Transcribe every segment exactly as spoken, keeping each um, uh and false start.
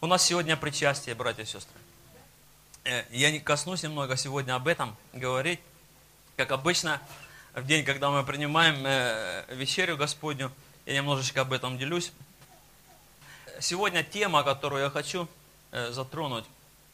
У нас сегодня причастие, братья и сестры. Я не коснусь немного сегодня об этом говорить. Как обычно, в день, когда мы принимаем вечерю Господню, я немножечко об этом делюсь. Сегодня тема, которую я хочу затронуть,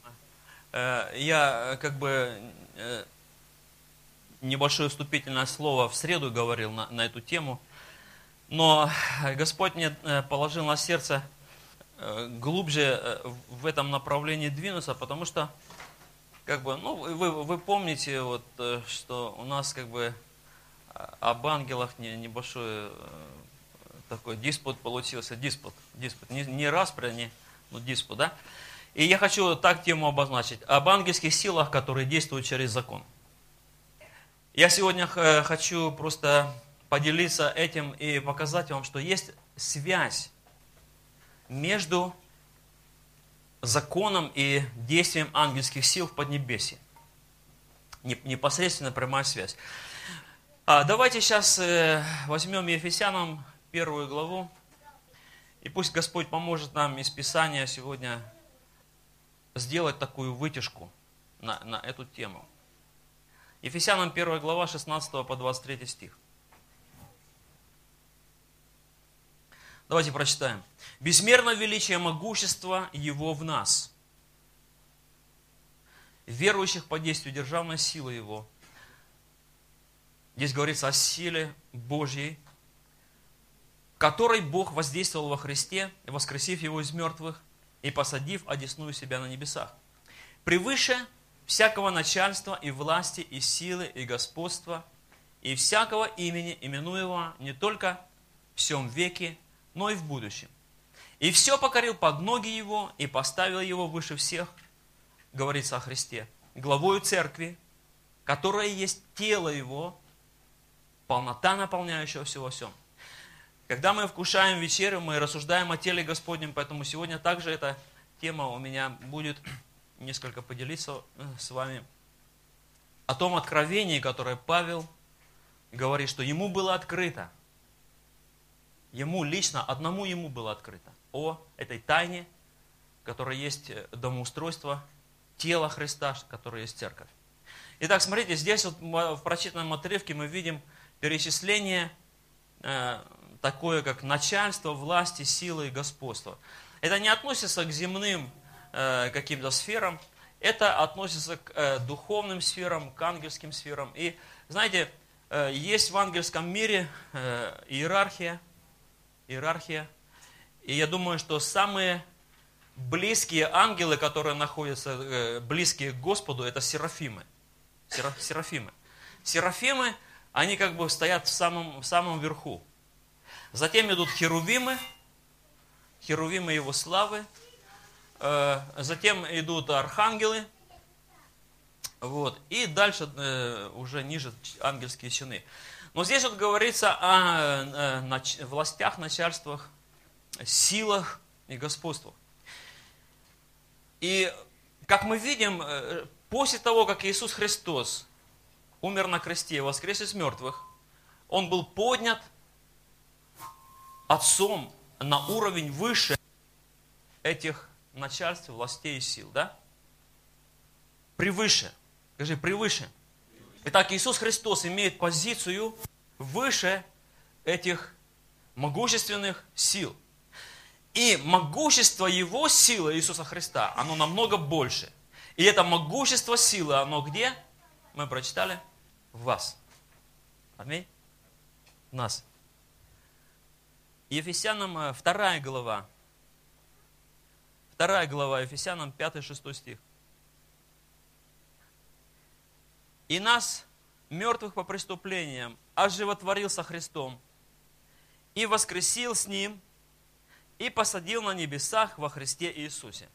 я как бы небольшое вступительное слово в среду говорил на, на эту тему, но Господь мне положил на сердце глубже в этом направлении двинуться, потому что, как бы, ну, вы, вы помните, вот, что у нас, как бы, об ангелах небольшой такой диспут получился, диспут, диспут, не, не распря, не, но диспут, да? И я хочу так тему обозначить, об ангельских силах, которые действуют через закон. Я сегодня хочу просто поделиться этим и показать вам, что есть связь между законом и действием ангельских сил в Поднебесье. Непосредственно прямая связь. А давайте сейчас возьмем Ефесянам первую главу, и пусть Господь поможет нам из Писания сегодня сделать такую вытяжку на, на эту тему. Ефесянам первая глава, шестнадцатый по двадцать третий стих. Давайте прочитаем. «Безмерно величие могущества Его в нас, верующих по действию державной силы Его». Здесь говорится о силе Божьей, которой Бог воздействовал во Христе, воскресив Его из мертвых и посадив одесную себя на небесах. Превыше всякого начальства и власти, и силы, и господства, и всякого имени, именуемого не только в всем веке, но и в будущем. И все покорил под ноги Его, и поставил Его выше всех, говорится о Христе, главою церкви, которая есть тело Его, полнота наполняющего все во всем. Когда мы вкушаем вечерю, мы рассуждаем о теле Господнем, поэтому сегодня также эта тема у меня будет несколько поделиться с вами о том откровении, которое Павел говорит, что ему было открыто. Ему лично, одному ему было открыто о этой тайне, которая есть домоустройство тела Христа, которое есть церковь. Итак, смотрите, здесь вот в прочитанном отрывке мы видим перечисление э, такое, как начальство, власти, силы и господство. Это не относится к земным э, каким-то сферам, это относится к э, духовным сферам, к ангельским сферам. И, знаете, э, есть в ангельском мире э, иерархия, Иерархия. И я думаю, что самые близкие ангелы, которые находятся близкие к Господу, это серафимы. Серафимы. Серафимы, они как бы стоят в самом, в самом верху. Затем идут херувимы, херувимы его славы. Затем идут архангелы. Вот. И дальше уже ниже ангельские чины. Но здесь вот говорится о властях, начальствах, силах и господствах. И как мы видим, после того, как Иисус Христос умер на кресте, воскрес из мертвых, Он был поднят Отцом на уровень выше этих начальств, властей и сил. Да? Превыше. Скажи, превыше. Итак, Иисус Христос имеет позицию выше этих могущественных сил. И могущество Его силы, Иисуса Христа, оно намного больше. И это могущество силы, оно где? Мы прочитали? В вас. Аминь. В нас. Ефесянам вторая глава. Вторая глава Ефесянам пятый-шестой стих. «И нас, мертвых по преступлениям, оживотворил со Христом, и воскресил с Ним, и посадил на небесах во Христе Иисусе».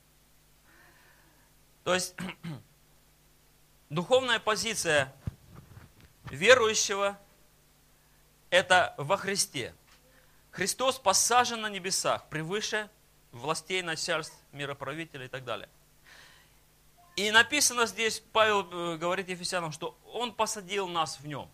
То есть, духовная позиция верующего – это во Христе. Христос посажен на небесах, превыше властей, начальств, мироправителей и так далее. И написано здесь, Павел говорит Ефесянам, что Он посадил нас в Нем.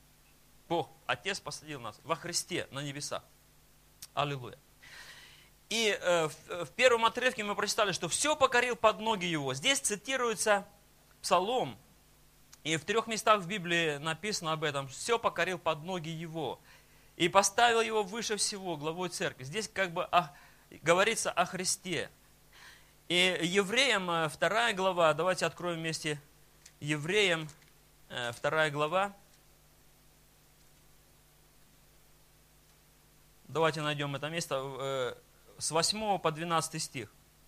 Бог, Отец посадил нас во Христе на небесах. Аллилуйя. И в первом отрывке мы прочитали, что все покорил под ноги его. Здесь цитируется Псалом. И в трех местах в Библии написано об этом. Все покорил под ноги его. И поставил его выше всего, главой церкви. Здесь как бы о, говорится о Христе. И Евреям вторая глава, давайте откроем вместе Евреям вторая глава. Давайте найдем это место. С восьмого по двенадцатый стих.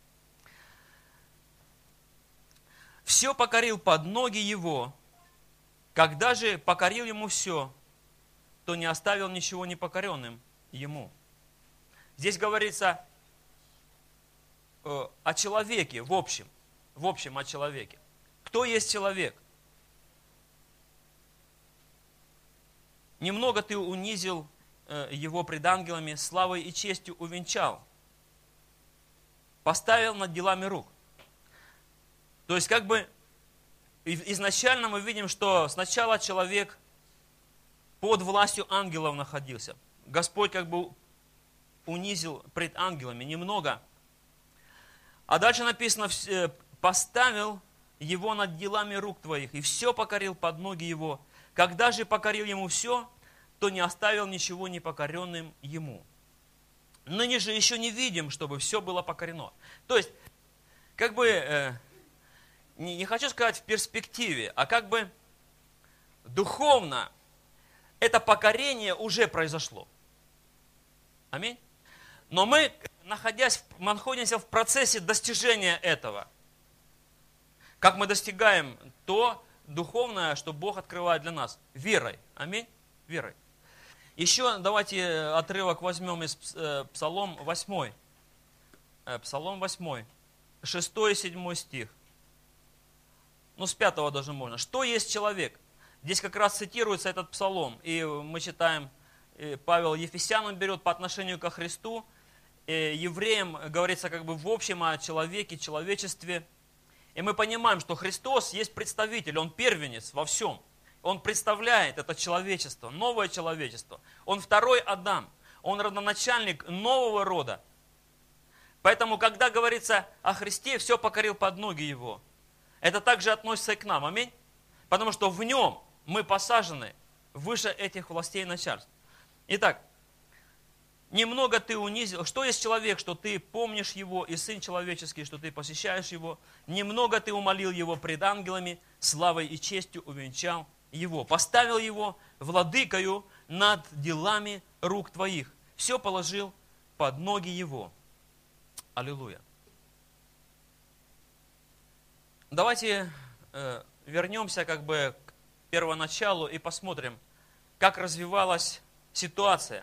«Все покорил под ноги его, когда же покорил ему все, то не оставил ничего непокоренным ему». Здесь говорится э, о человеке в общем, в общем о человеке. Кто есть человек? Немного ты унизил э, его пред ангелами, славой и честью увенчал. Поставил над делами рук. То есть, как бы, изначально мы видим, что сначала человек под властью ангелов находился. Господь как бы унизил пред ангелами немного. А дальше написано, поставил его над делами рук твоих, и все покорил под ноги его. Когда же покорил ему все, то не оставил ничего непокоренным ему. Ныне же еще не видим, чтобы все было покорено. То есть, как бы, э, не, не хочу сказать в перспективе, а как бы духовно это покорение уже произошло. Аминь. Но мы, находясь, мы находимся в процессе достижения этого. Как мы достигаем то духовное, что Бог открывает для нас? Верой. Аминь. Верой. Еще давайте отрывок возьмем из Псалом восьмой. Псалом восьмой, шестой и седьмой стих. Ну, с пятого даже можно. Что есть человек? Здесь как раз цитируется этот псалом. И мы читаем, Павел Ефесянам берет по отношению ко Христу. Евреям говорится как бы в общем о человеке, человечестве. И мы понимаем, что Христос есть представитель, Он первенец во всем. Он представляет это человечество, новое человечество. Он второй Адам. Он родоначальник нового рода. Поэтому, когда говорится о Христе, все покорил под ноги Его. Это также относится и к нам. Аминь. Потому что в Нем мы посажены выше этих властей и начальств. Итак, немного ты унизил. Что есть человек, что ты помнишь его, и сын человеческий, что ты посещаешь его. Немного ты умолил его пред ангелами, славой и честью увенчал его, поставил его владыкою над делами рук твоих. Все положил под ноги его. Аллилуйя. Давайте э, вернемся как бы к первоначалу и посмотрим, как развивалась ситуация.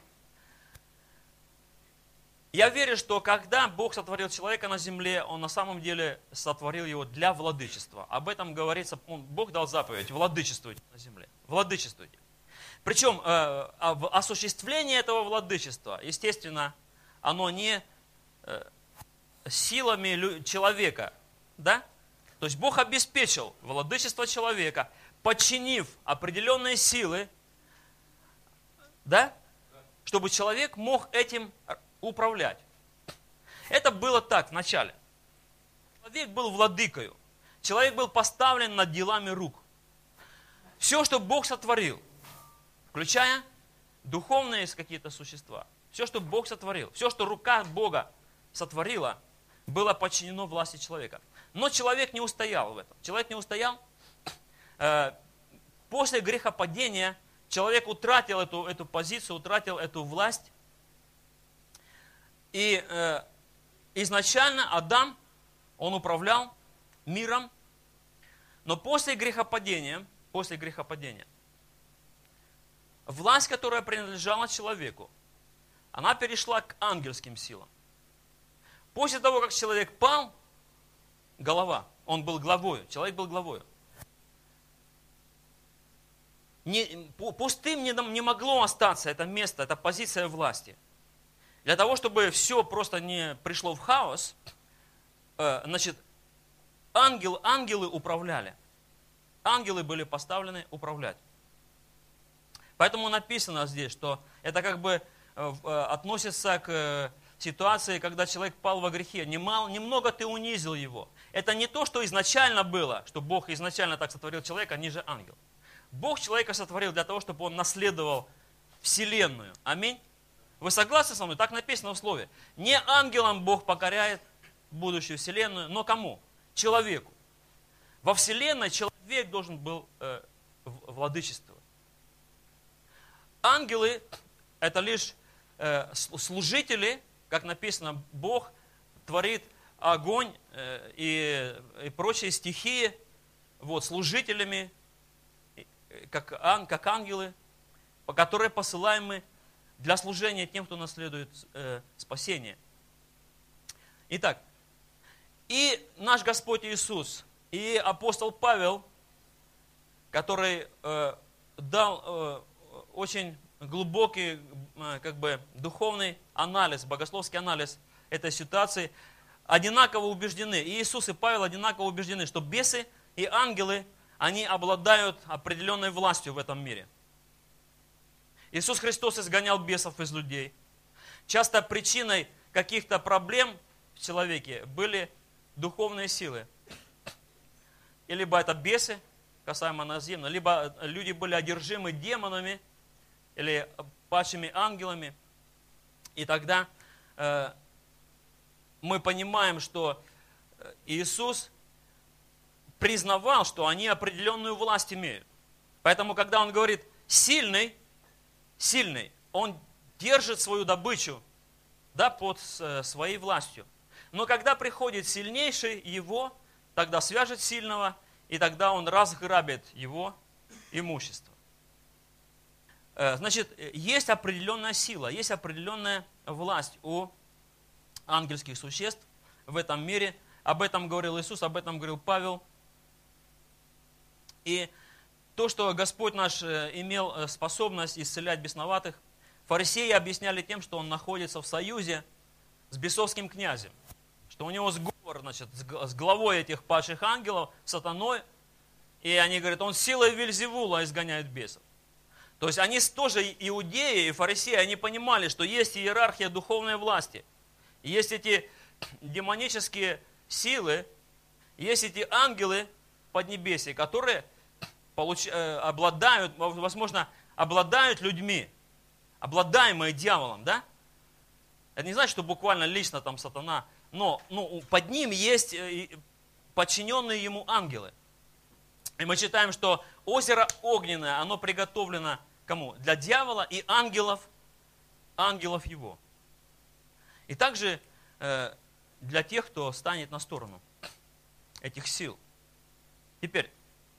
Я верю, что когда Бог сотворил человека на земле, Он на самом деле сотворил его для владычества. Об этом говорится, Бог дал заповедь: владычествуйте на земле. Владычествуйте. Причем э, осуществление этого владычества, естественно, оно не э, силами человека, да? То есть Бог обеспечил владычество человека, подчинив определенные силы, да? Чтобы человек мог этим управлять. Это было так вначале. Человек был владыкою. Человек был поставлен над делами рук. Все, что Бог сотворил, включая духовные какие-то существа, все, что Бог сотворил, все, что рука Бога сотворила, было подчинено власти человека. Но человек не устоял в этом. Человек не устоял. После грехопадения человек утратил эту, эту позицию, утратил эту власть. И э, изначально Адам, он управлял миром, но после грехопадения, после грехопадения, власть, которая принадлежала человеку, она перешла к ангельским силам. После того, как человек пал, голова, он был главою, человек был главою. Не, пустым не, не могло остаться это место, эта позиция власти. Для того, чтобы все просто не пришло в хаос, значит, ангел, ангелы управляли. Ангелы были поставлены управлять. Поэтому написано здесь, что это как бы относится к ситуации, когда человек пал во грехе. Немало, немного ты унизил его. Это не то, что изначально было, что Бог изначально так сотворил человека, ниже ангел. Бог человека сотворил для того, чтобы он наследовал вселенную. Аминь. Вы согласны со мной? Так написано в слове. Не ангелам Бог покоряет будущую вселенную, но кому? Человеку. Во вселенной человек должен был э, владычествовать. Ангелы – это лишь э, служители, как написано, Бог творит огонь э, и, и прочие стихии вот, служителями, как, ан, как ангелы, по которые посылаемы для служения тем, кто наследует э, спасение. Итак, и наш Господь Иисус, и апостол Павел, который э, дал э, очень глубокий, э, как бы, духовный анализ, богословский анализ этой ситуации, одинаково убеждены, и Иисус, и Павел одинаково убеждены, что бесы и ангелы, они обладают определенной властью в этом мире. Иисус Христос изгонял бесов из людей. Часто причиной каких-то проблем в человеке были духовные силы. И либо это бесы, касаемо наземно, либо люди были одержимы демонами или падшими ангелами. И тогда э, мы понимаем, что Иисус признавал, что они определенную власть имеют. Поэтому, когда Он говорит «сильный», сильный, он держит свою добычу, да, под своей властью. Но когда приходит сильнейший его, тогда свяжет сильного, и тогда он разграбит его имущество. Значит, есть определенная сила, есть определенная власть у ангельских существ в этом мире. Об этом говорил Иисус, об этом говорил Павел. И то, что Господь наш имел способность исцелять бесноватых, фарисеи объясняли тем, что он находится в союзе с бесовским князем, что у него сговор, значит, с главой этих падших ангелов, сатаной, и они говорят, он силой Вельзевула изгоняет бесов. То есть они тоже, иудеи и фарисеи, они понимали, что есть иерархия духовной власти, есть эти демонические силы, есть эти ангелы поднебесья, которые Получ, э, обладают, возможно, обладают людьми, обладаемые дьяволом, да? Это не значит, что буквально лично там сатана, но ну, под ним есть подчиненные ему ангелы. И мы читаем, что озеро огненное, оно приготовлено кому? Для дьявола и ангелов, ангелов его. И также э, для тех, кто станет на сторону этих сил. Теперь,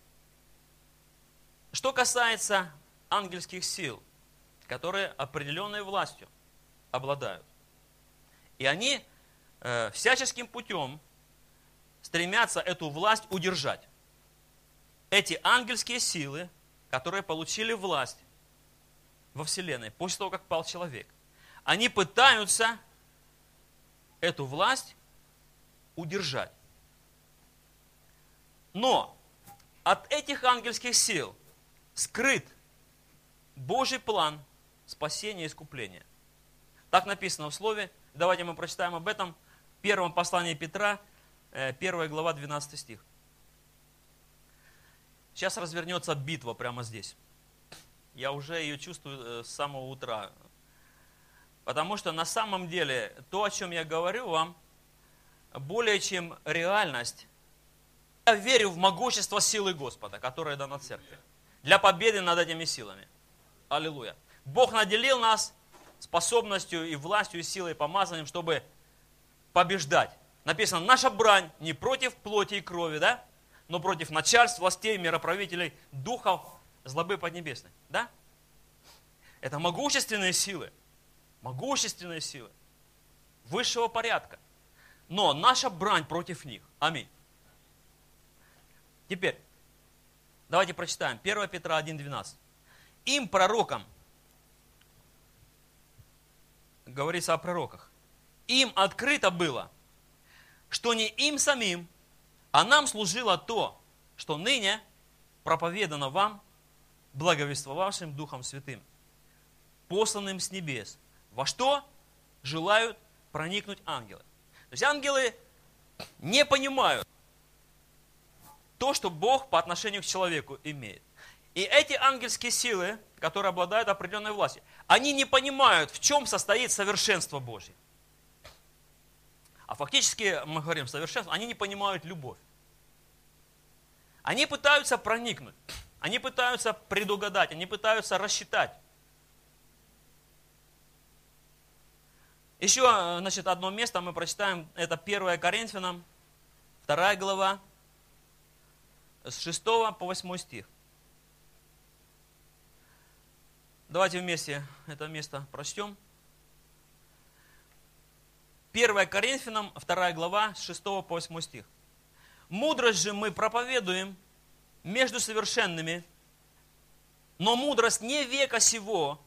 что касается ангельских сил, которые определенной властью обладают. И они э, всяческим путем стремятся эту власть удержать. Эти ангельские силы, которые получили власть во Вселенной после того, как пал человек, они пытаются эту власть удержать. Но от этих ангельских сил скрыт Божий план спасения и искупления. Так написано в Слове. Давайте мы прочитаем об этом в первом послании Петра, первая глава, двенадцатый стих. Сейчас развернется битва прямо здесь. Я уже ее чувствую с самого утра. Потому что на самом деле то, о чем я говорю вам, более чем реальность. Я верю в могущество силы Господа, которая дана церкви, для победы над этими силами. Аллилуйя. Бог наделил нас способностью и властью, и силой, и помазанием, чтобы побеждать. Написано, наша брань не против плоти и крови, да? Но против начальств, властей, мироправителей, духов, злобы поднебесной. Да? Это могущественные силы. Могущественные силы. Высшего порядка. Но наша брань против них. Аминь. Теперь, давайте прочитаем. первое Петра один двенадцать. Им, пророкам, говорится о пророках, им открыто было, что не им самим, а нам служило то, что ныне проповедано вам, благовествовавшим Духом Святым, посланным с небес, во что желают проникнуть ангелы. То есть ангелы не понимают то, что Бог по отношению к человеку имеет. И эти ангельские силы, которые обладают определенной властью, они не понимают, в чем состоит совершенство Божье. А фактически, мы говорим совершенство, они не понимают любовь. Они пытаются проникнуть, они пытаются предугадать, они пытаются рассчитать. Еще, значит, одно место мы прочитаем, это первое Коринфянам, вторая глава, с шестого по восьмой стих. Давайте вместе это место прочтем. первое Коринфянам, вторая глава, с шестого по восьмой стих. «Мудрость же мы проповедуем между совершенными, но мудрость не века сего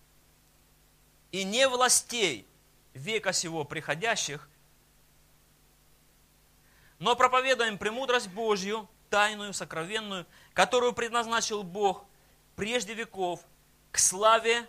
и не властей века сего приходящих, но проповедуем премудрость Божью, тайную, сокровенную, которую предназначил Бог прежде веков к славе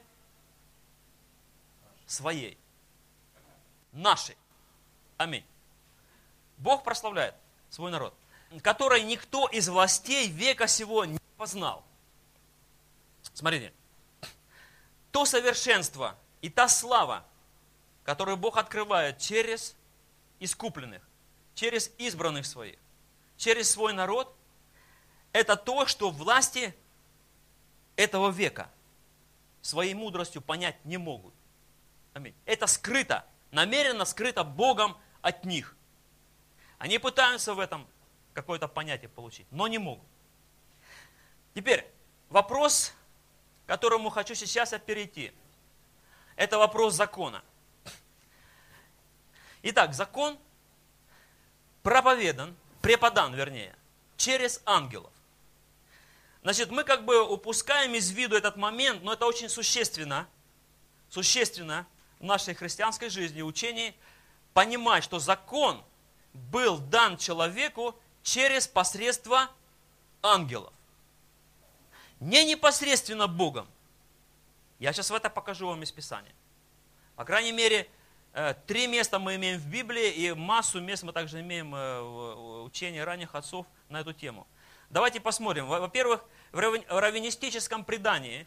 своей, нашей». Аминь. Бог прославляет свой народ, который никто из властей века сего не познал. Смотрите, то совершенство и та слава, которую Бог открывает через искупленных, через избранных своих, через свой народ, это то, что власти этого века своей мудростью понять не могут. Аминь. Это скрыто, намеренно скрыто Богом от них. Они пытаются в этом какое-то понятие получить, но не могут. Теперь вопрос, к которому хочу сейчас перейти, это вопрос закона. Итак, закон проповедан, преподан, вернее, через ангелов. Значит, мы как бы упускаем из виду этот момент, но это очень существенно, существенно в нашей христианской жизни, учении, понимать, что закон был дан человеку через посредство ангелов. Не непосредственно Богом. Я сейчас в это покажу вам из Писания. По крайней мере, три места мы имеем в Библии, и массу мест мы также имеем в учении ранних отцов на эту тему. Давайте посмотрим. Во-первых, в раввинистическом предании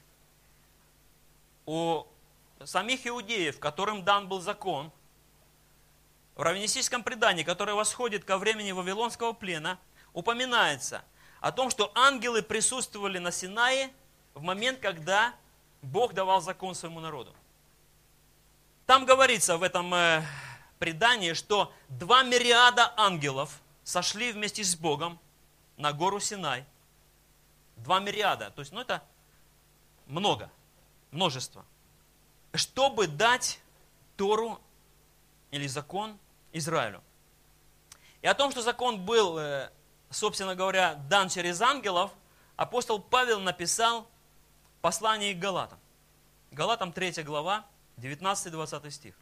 у самих иудеев, которым дан был закон, в раввинистическом предании, которое восходит ко времени Вавилонского плена, упоминается о том, что ангелы присутствовали на Синае в момент, когда Бог давал закон своему народу. Там говорится в этом э, предании, что два мириада ангелов сошли вместе с Богом на гору Синай. Два мириада, то есть, ну это много, множество. Чтобы дать Тору или закон Израилю. И о том, что закон был, э, собственно говоря, дан через ангелов, апостол Павел написал в послании к Галатам. Галатам третья глава, девятнадцатый-двадцатый стих.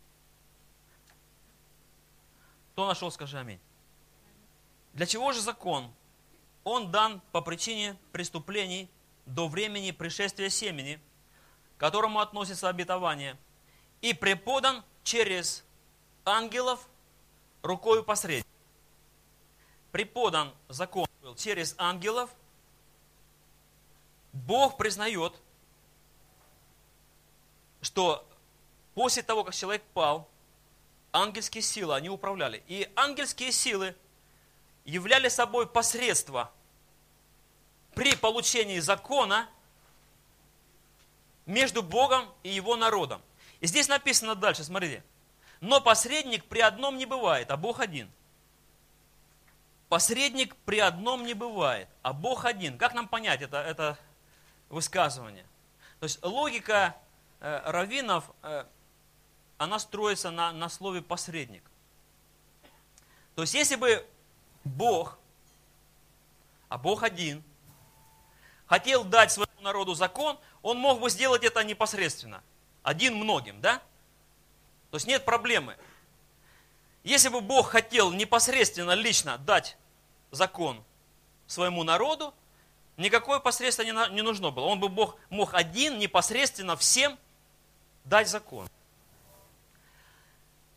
Кто нашел, скажи аминь. Для чего же закон? Он дан по причине преступлений до времени пришествия семени, к которому относится обетование, и преподан через ангелов рукою посредника. Преподан закон был через ангелов. Бог признает, что после того, как человек пал, ангельские силы, они управляли. И ангельские силы являли собой посредство при получении закона между Богом и Его народом. И здесь написано дальше, смотрите. Но посредник при одном не бывает, а Бог один. Посредник при одном не бывает, а Бог один. Как нам понять это, это высказывание? То есть логика э, раввинов, э, она строится на, на слове посредник. То есть если бы Бог, а Бог один, хотел дать своему народу закон, он мог бы сделать это непосредственно. Один многим, да? То есть нет проблемы. Если бы Бог хотел непосредственно, лично дать закон своему народу, никакое посредство не нужно было. Он бы Бог мог один непосредственно всем дать закон.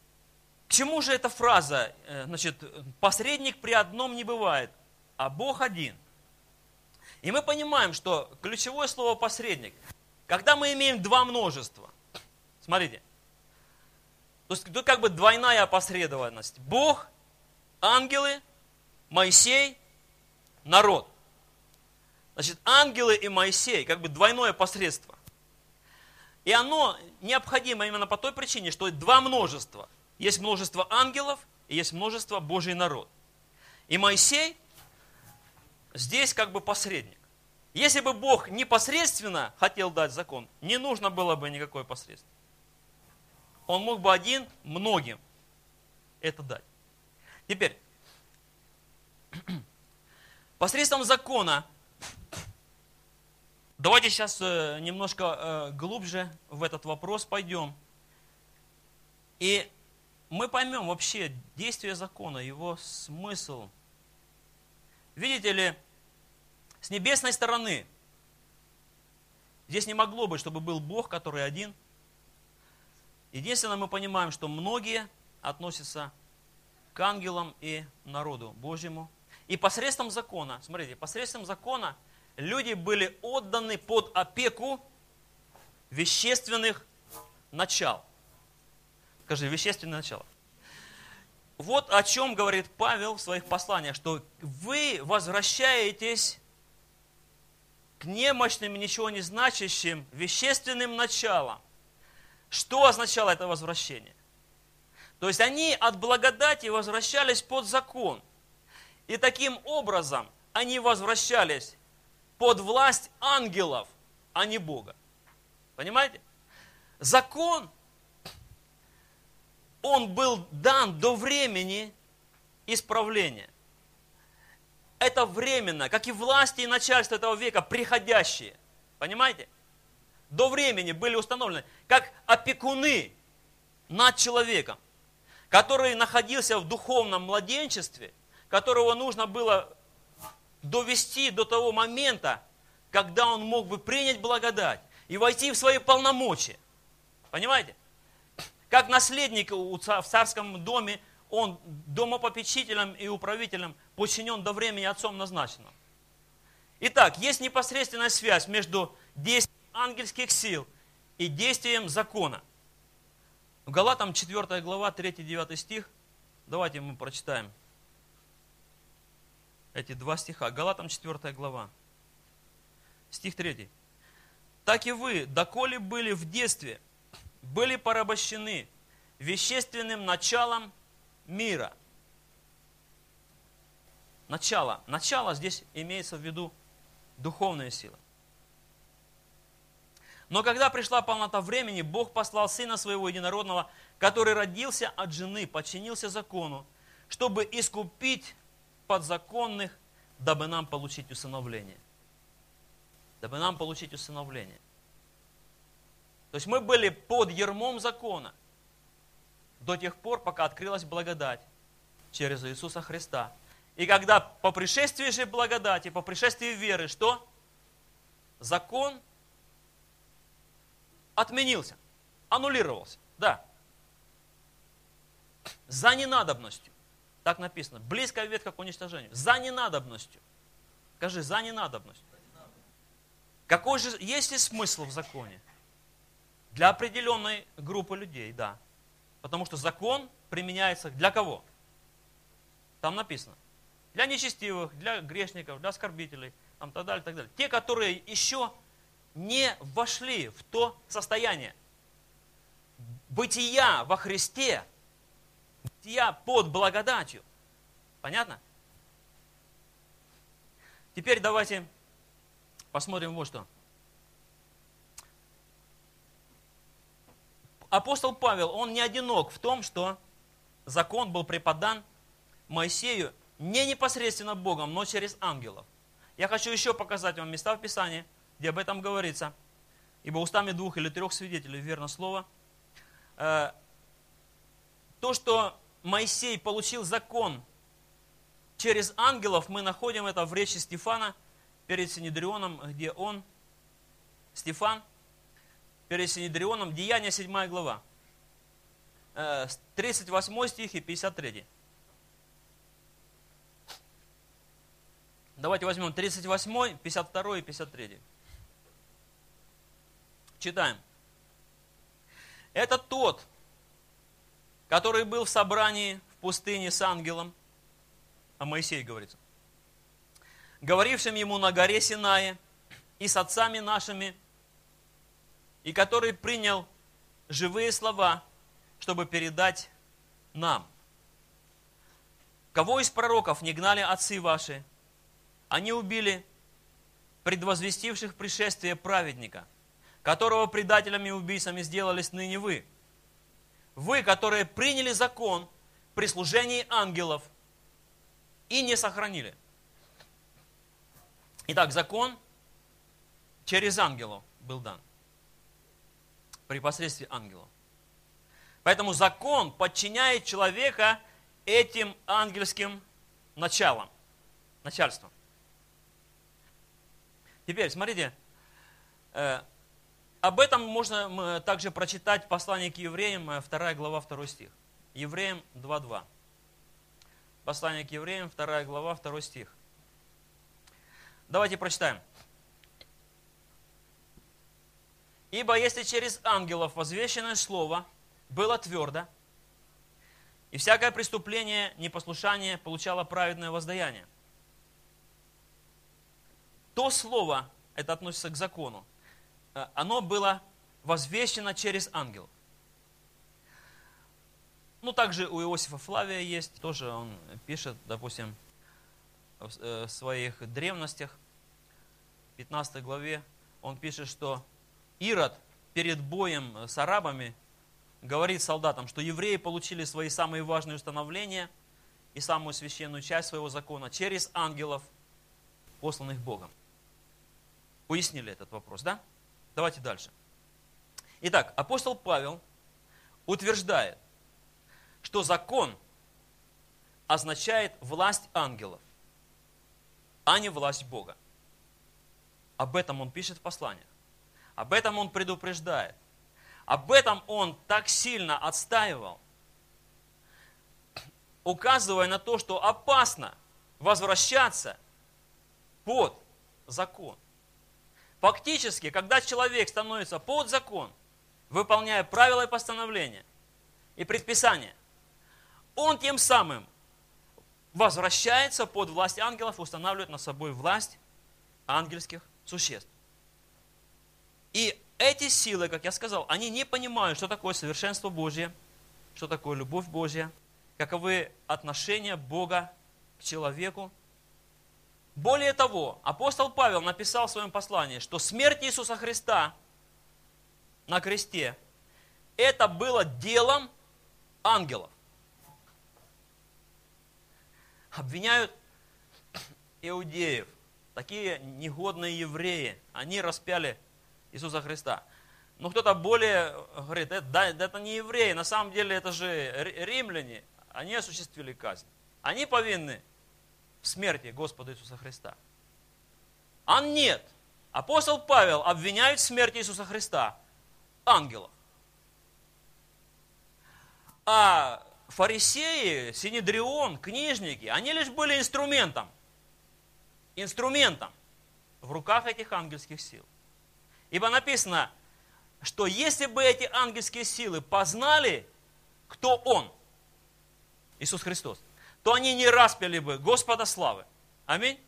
К чему же эта фраза? Значит, посредник при одном не бывает, а Бог один. И мы понимаем, что ключевое слово посредник, когда мы имеем два множества, смотрите, то есть тут как бы двойная опосредованность. Бог, ангелы, Моисей, народ. Значит, ангелы и Моисей, как бы двойное посредство. И оно необходимо именно по той причине, что два множества. Есть множество ангелов и есть множество Божий народ. И Моисей здесь как бы посредник. Если бы Бог непосредственно хотел дать закон, не нужно было бы никакой посредства. Он мог бы один многим это дать. Теперь, посредством закона, давайте сейчас немножко глубже в этот вопрос пойдем. И мы поймем вообще действие закона, его смысл. Видите ли, с небесной стороны здесь не могло быть, чтобы был Бог, который один. Единственное, мы понимаем, что многие относятся к ангелам и народу Божьему. И посредством закона, смотрите, посредством закона люди были отданы под опеку вещественных начал. Скажи, вещественное начало. Вот о чем говорит Павел в своих посланиях, что вы возвращаетесь к немощным, ничего не значащим вещественным началам. Что означало это возвращение? То есть они от благодати возвращались под закон. И таким образом они возвращались под власть ангелов, а не Бога. Понимаете? Закон, он был дан до времени исправления. Это временно, как и власти и начальство этого века, приходящие. Понимаете? До времени были установлены как опекуны над человеком, который находился в духовном младенчестве, которого нужно было довести до того момента, когда он мог бы принять благодать и войти в свои полномочия. Понимаете? Как наследник в царском доме, он домопопечителем и управителем подчинен до времени отцом назначенным. Итак, есть непосредственная связь между действием ангельских сил и действием закона. В Галатам четвёртая глава, третий-девятый стих. Давайте мы прочитаем эти два стиха. Галатам четвёртая глава, стих третий. «Так и вы, доколе были в детстве, были порабощены вещественным началом мира». Начало. Начало здесь имеется в виду духовная сила. Но когда пришла полнота времени, Бог послал Сына Своего Единородного, который родился от жены, подчинился закону, чтобы искупить подзаконных, дабы нам получить усыновление. Дабы нам получить усыновление. То есть мы были под ярмом закона до тех пор, пока открылась благодать через Иисуса Христа. И когда по пришествии же благодати, по пришествии веры, что? Закон отменился, аннулировался. Да. За ненадобностью. Так написано. Близкая ветка к уничтожению. За ненадобностью. Скажи, за ненадобностью. Какой же, есть ли смысл в законе? Для определенной группы людей, да. Потому что закон применяется для кого? Там написано. Для нечестивых, для грешников, для оскорбителей, там, так далее, так далее. Те, которые еще не вошли в то состояние бытия во Христе, бытия под благодатью. Понятно? Теперь давайте посмотрим вот что. Апостол Павел, он не одинок в том, что закон был преподан Моисею не непосредственно Богом, но через ангелов. Я хочу еще показать вам места в Писании, где об этом говорится. Ибо устами двух или трех свидетелей верно слово. То, что Моисей получил закон через ангелов, мы находим это в речи Стефана перед Синедрионом, где он, Стефан, перед Синедрионом, Деяния седьмая глава. тридцать восьмой стих и пятьдесят третий. Давайте возьмем тридцать восьмой, пятьдесят второй и пятьдесят третий. Читаем. Это тот, который был в собрании в пустыне с ангелом, о Моисее говорится, говорившим ему на горе Синае и с отцами нашими, и который принял живые слова, чтобы передать нам. Кого из пророков не гнали отцы ваши? Они убили предвозвестивших пришествие праведника, которого предателями и убийцами сделались ныне вы. Вы, которые приняли закон при служении ангелов и не сохранили. Итак, закон через ангелов был дан. При посредстве ангелов. Поэтому закон подчиняет человека этим ангельским началам, начальствам. Теперь, смотрите, э, об этом можно также прочитать в послании к евреям, вторая глава, второй стих. Евреям два два. Послание к евреям, вторая глава, второй стих. Давайте прочитаем. «Ибо если через ангелов возвещенное слово было твердо, и всякое преступление, непослушание получало праведное воздаяние, то слово, это относится к закону, оно было возвещено через ангел». Ну, также у Иосифа Флавия есть, тоже он пишет, допустим, в своих древностях, в пятнадцатой главе, он пишет, что Ирод перед боем с арабами говорит солдатам, что евреи получили свои самые важные установления и самую священную часть своего закона через ангелов, посланных Богом. Уяснили этот вопрос, да? Давайте дальше. Итак, апостол Павел утверждает, что закон означает власть ангелов, а не власть Бога. Об этом он пишет в посланиях. Об этом он предупреждает. Об этом он так сильно отстаивал, указывая на то, что опасно возвращаться под закон. Фактически, когда человек становится под закон, выполняя правила и постановления и предписания, он тем самым возвращается под власть ангелов, устанавливает над собой власть ангельских существ. И эти силы, как я сказал, они не понимают, что такое совершенство Божье, что такое любовь Божья, каковы отношения Бога к человеку. Более того, апостол Павел написал в своем послании, что смерть Иисуса Христа на кресте, это было делом ангелов. Обвиняют иудеев, такие негодные евреи, они распяли Иисуса Христа. Но кто-то более говорит, это, да, это не евреи, на самом деле это же римляне, они осуществили казнь. Они повинны в смерти Господа Иисуса Христа. А нет. Апостол Павел обвиняет в смерти Иисуса Христа ангелов. А фарисеи, синедрион, книжники, они лишь были инструментом. Инструментом в руках этих ангельских сил. Ибо написано, что если бы эти ангельские силы познали, кто Он, Иисус Христос, то они не распяли бы Господа славы. Аминь.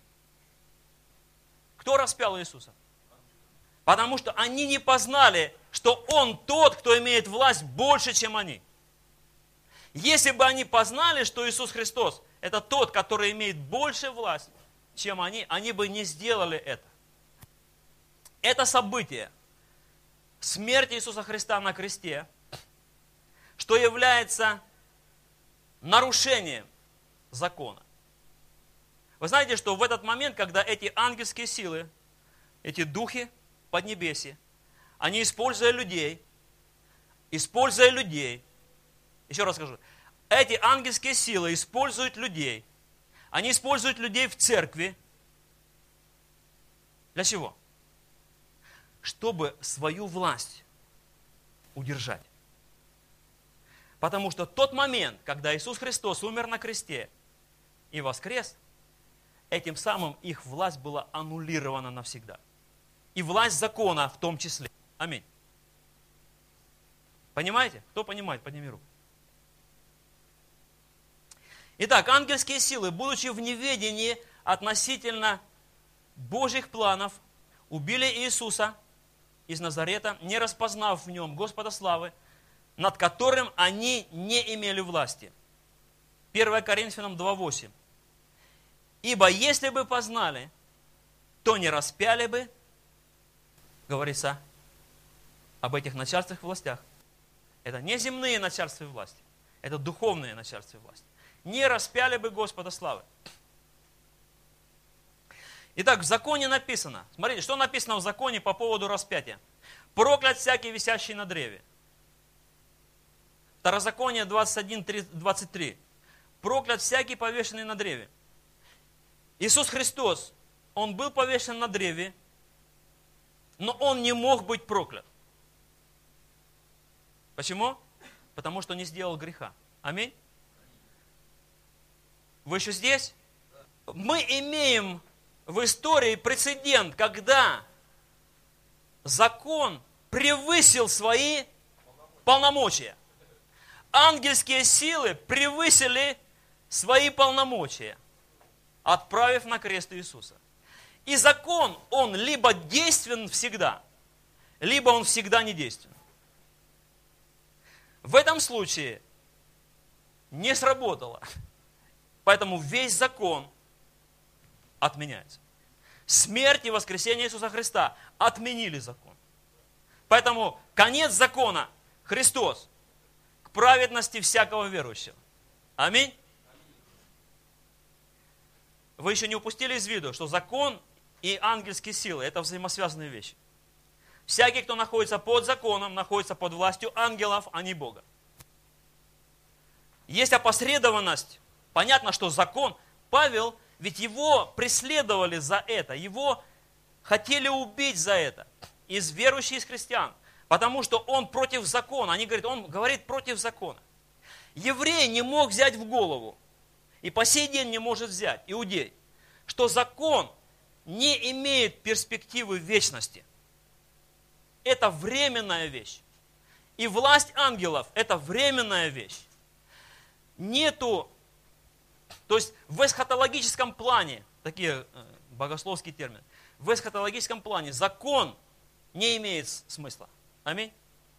Кто распял Иисуса? Потому что они не познали, что Он тот, кто имеет власть больше, чем они. Если бы они познали, что Иисус Христос это тот, который имеет больше власть, чем они, они бы не сделали это. Это событие, смерть Иисуса Христа на кресте, что является нарушением закона. Вы знаете, что в этот момент, когда эти ангельские силы, эти духи поднебесья, они, используя людей, используя людей, еще раз скажу, эти ангельские силы используют людей, они используют людей в церкви. Для чего? Чтобы свою власть удержать. Потому что тот момент, когда Иисус Христос умер на кресте и воскрес, этим самым их власть была аннулирована навсегда. И власть закона в том числе. Аминь. Понимаете? Кто понимает, подними руку. Итак, ангельские силы, будучи в неведении относительно Божьих планов, убили Иисуса из Назарета, не распознав в нем Господа славы, над которым они не имели власти. первое Коринфянам два восемь. Ибо если бы познали, то не распяли бы, говорится об этих начальственных властях. Это не земные начальственные власти, это духовные начальственные власти. Не распяли бы Господа славы. Итак, в законе написано, смотрите, что написано в законе по поводу распятия. Проклят всякий, висящий на древе. Второзаконие двадцать один двадцать три. Проклят всякий, повешенный на древе. Иисус Христос, Он был повешен на древе, но Он не мог быть проклят. Почему? Потому что не сделал греха. Аминь. Вы еще здесь? Мы имеем в истории прецедент, когда закон превысил свои полномочия. Ангельские силы превысили свои полномочия, отправив на крест Иисуса. И закон, он либо действен всегда, либо он всегда не действен. В этом случае не сработало. Поэтому весь закон отменяется. Смерть и воскресение Иисуса Христа отменили закон. Поэтому конец закона – Христос к праведности всякого верующего. Аминь. Вы еще не упустили из виду, что закон и ангельские силы – это взаимосвязанные вещи. Всякий, кто находится под законом, находится под властью ангелов, а не Бога. Есть опосредованность. Понятно, что закон, Павел, ведь его преследовали за это, его хотели убить за это, из верующих, из христиан, потому что он против закона. Они говорят, он говорит против закона. Еврей не мог взять в голову, и по сей день не может взять, иудей, что закон не имеет перспективы вечности. Это временная вещь. И власть ангелов – это временная вещь. Нету, то есть в эсхатологическом плане, такие богословские термины, в эсхатологическом плане закон не имеет смысла. Аминь.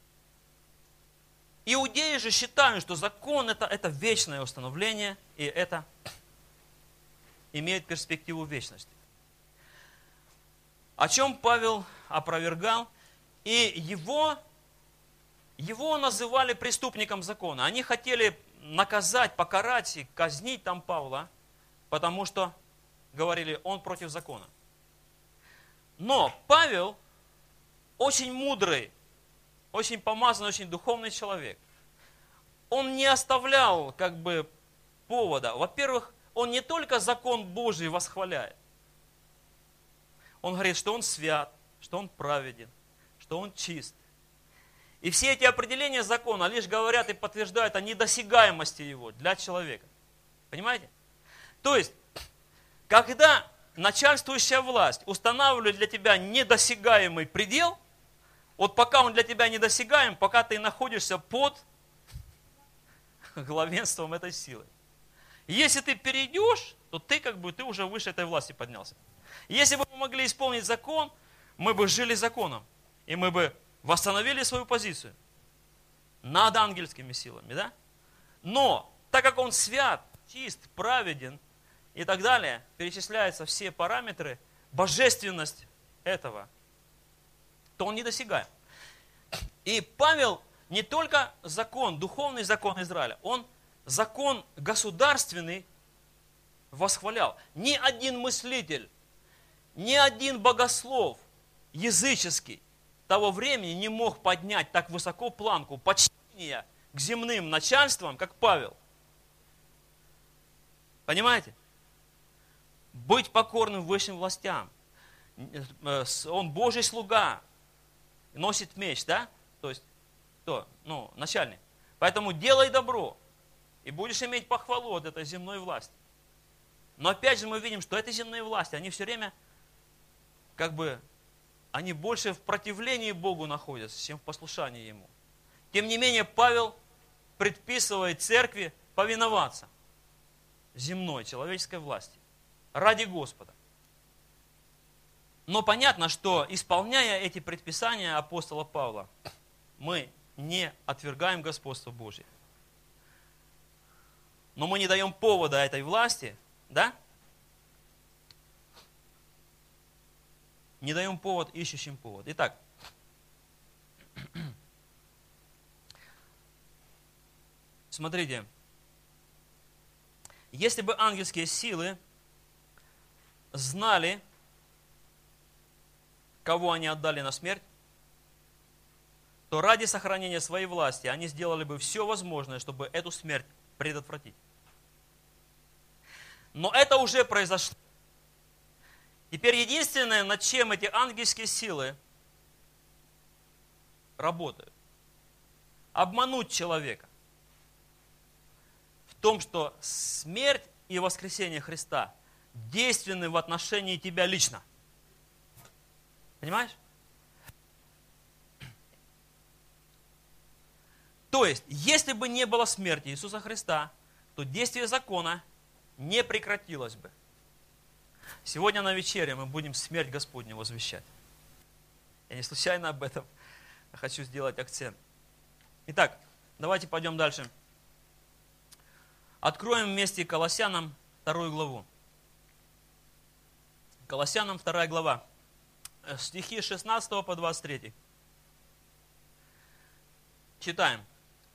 Иудеи же считают, что закон это, это вечное установление, и это имеет перспективу вечности. О чем Павел опровергал, и его, его называли преступником закона. Они хотели наказать, покарать и казнить там Павла, потому что, говорили, он против закона. Но Павел очень мудрый, очень помазанный, очень духовный человек. Он не оставлял как бы повода. Во-первых, он не только закон Божий восхваляет. Он говорит, что он свят, что он праведен, что он чист. И все эти определения закона лишь говорят и подтверждают о недосягаемости его для человека. Понимаете? То есть, когда начальствующая власть устанавливает для тебя недосягаемый предел, вот пока он для тебя недосягаем, пока ты находишься под главенством этой силы. Если ты перейдешь, то ты как бы ты уже выше этой власти поднялся. Если бы мы могли исполнить закон, мы бы жили законом. И мы бы восстановили свою позицию над ангельскими силами. Да? Но, так как он свят, чист, праведен и так далее, перечисляются все параметры, божественность этого, то он недосягаем. И Павел не только закон, духовный закон Израиля, он закон государственный восхвалял. Ни один мыслитель, ни один богослов языческий того времени не мог поднять так высоко планку почтения к земным начальствам, как Павел. Понимаете? Быть покорным высшим властям. Он Божий слуга, носит меч, да? То есть, кто? Ну, начальник. Поэтому делай добро, и будешь иметь похвалу от этой земной власти. Но опять же мы видим, что эти земные власти, они все время, как бы, они больше в противлении Богу находятся, чем в послушании Ему. Тем не менее, Павел предписывает церкви повиноваться земной, человеческой власти ради Господа. Но понятно, что исполняя эти предписания апостола Павла, мы не отвергаем господство Божие. Но мы не даем повода этой власти, да? Не даем повод ищущим повод. Итак, смотрите, если бы ангельские силы знали, кого они отдали на смерть, то ради сохранения своей власти они сделали бы все возможное, чтобы эту смерть предотвратить. Но это уже произошло. Теперь единственное, над чем эти ангельские силы работают, обмануть человека в том, что смерть и воскресение Христа действенны в отношении тебя лично. Понимаешь? То есть, если бы не было смерти Иисуса Христа, то действие закона не прекратилось бы. Сегодня на вечере мы будем смерть Господню возвещать. Я не случайно об этом хочу сделать акцент. Итак, давайте пойдем дальше. Откроем вместе Колоссянам вторую главу. Колоссянам вторая глава. Стихи с шестнадцатого по двадцать третий. Читаем.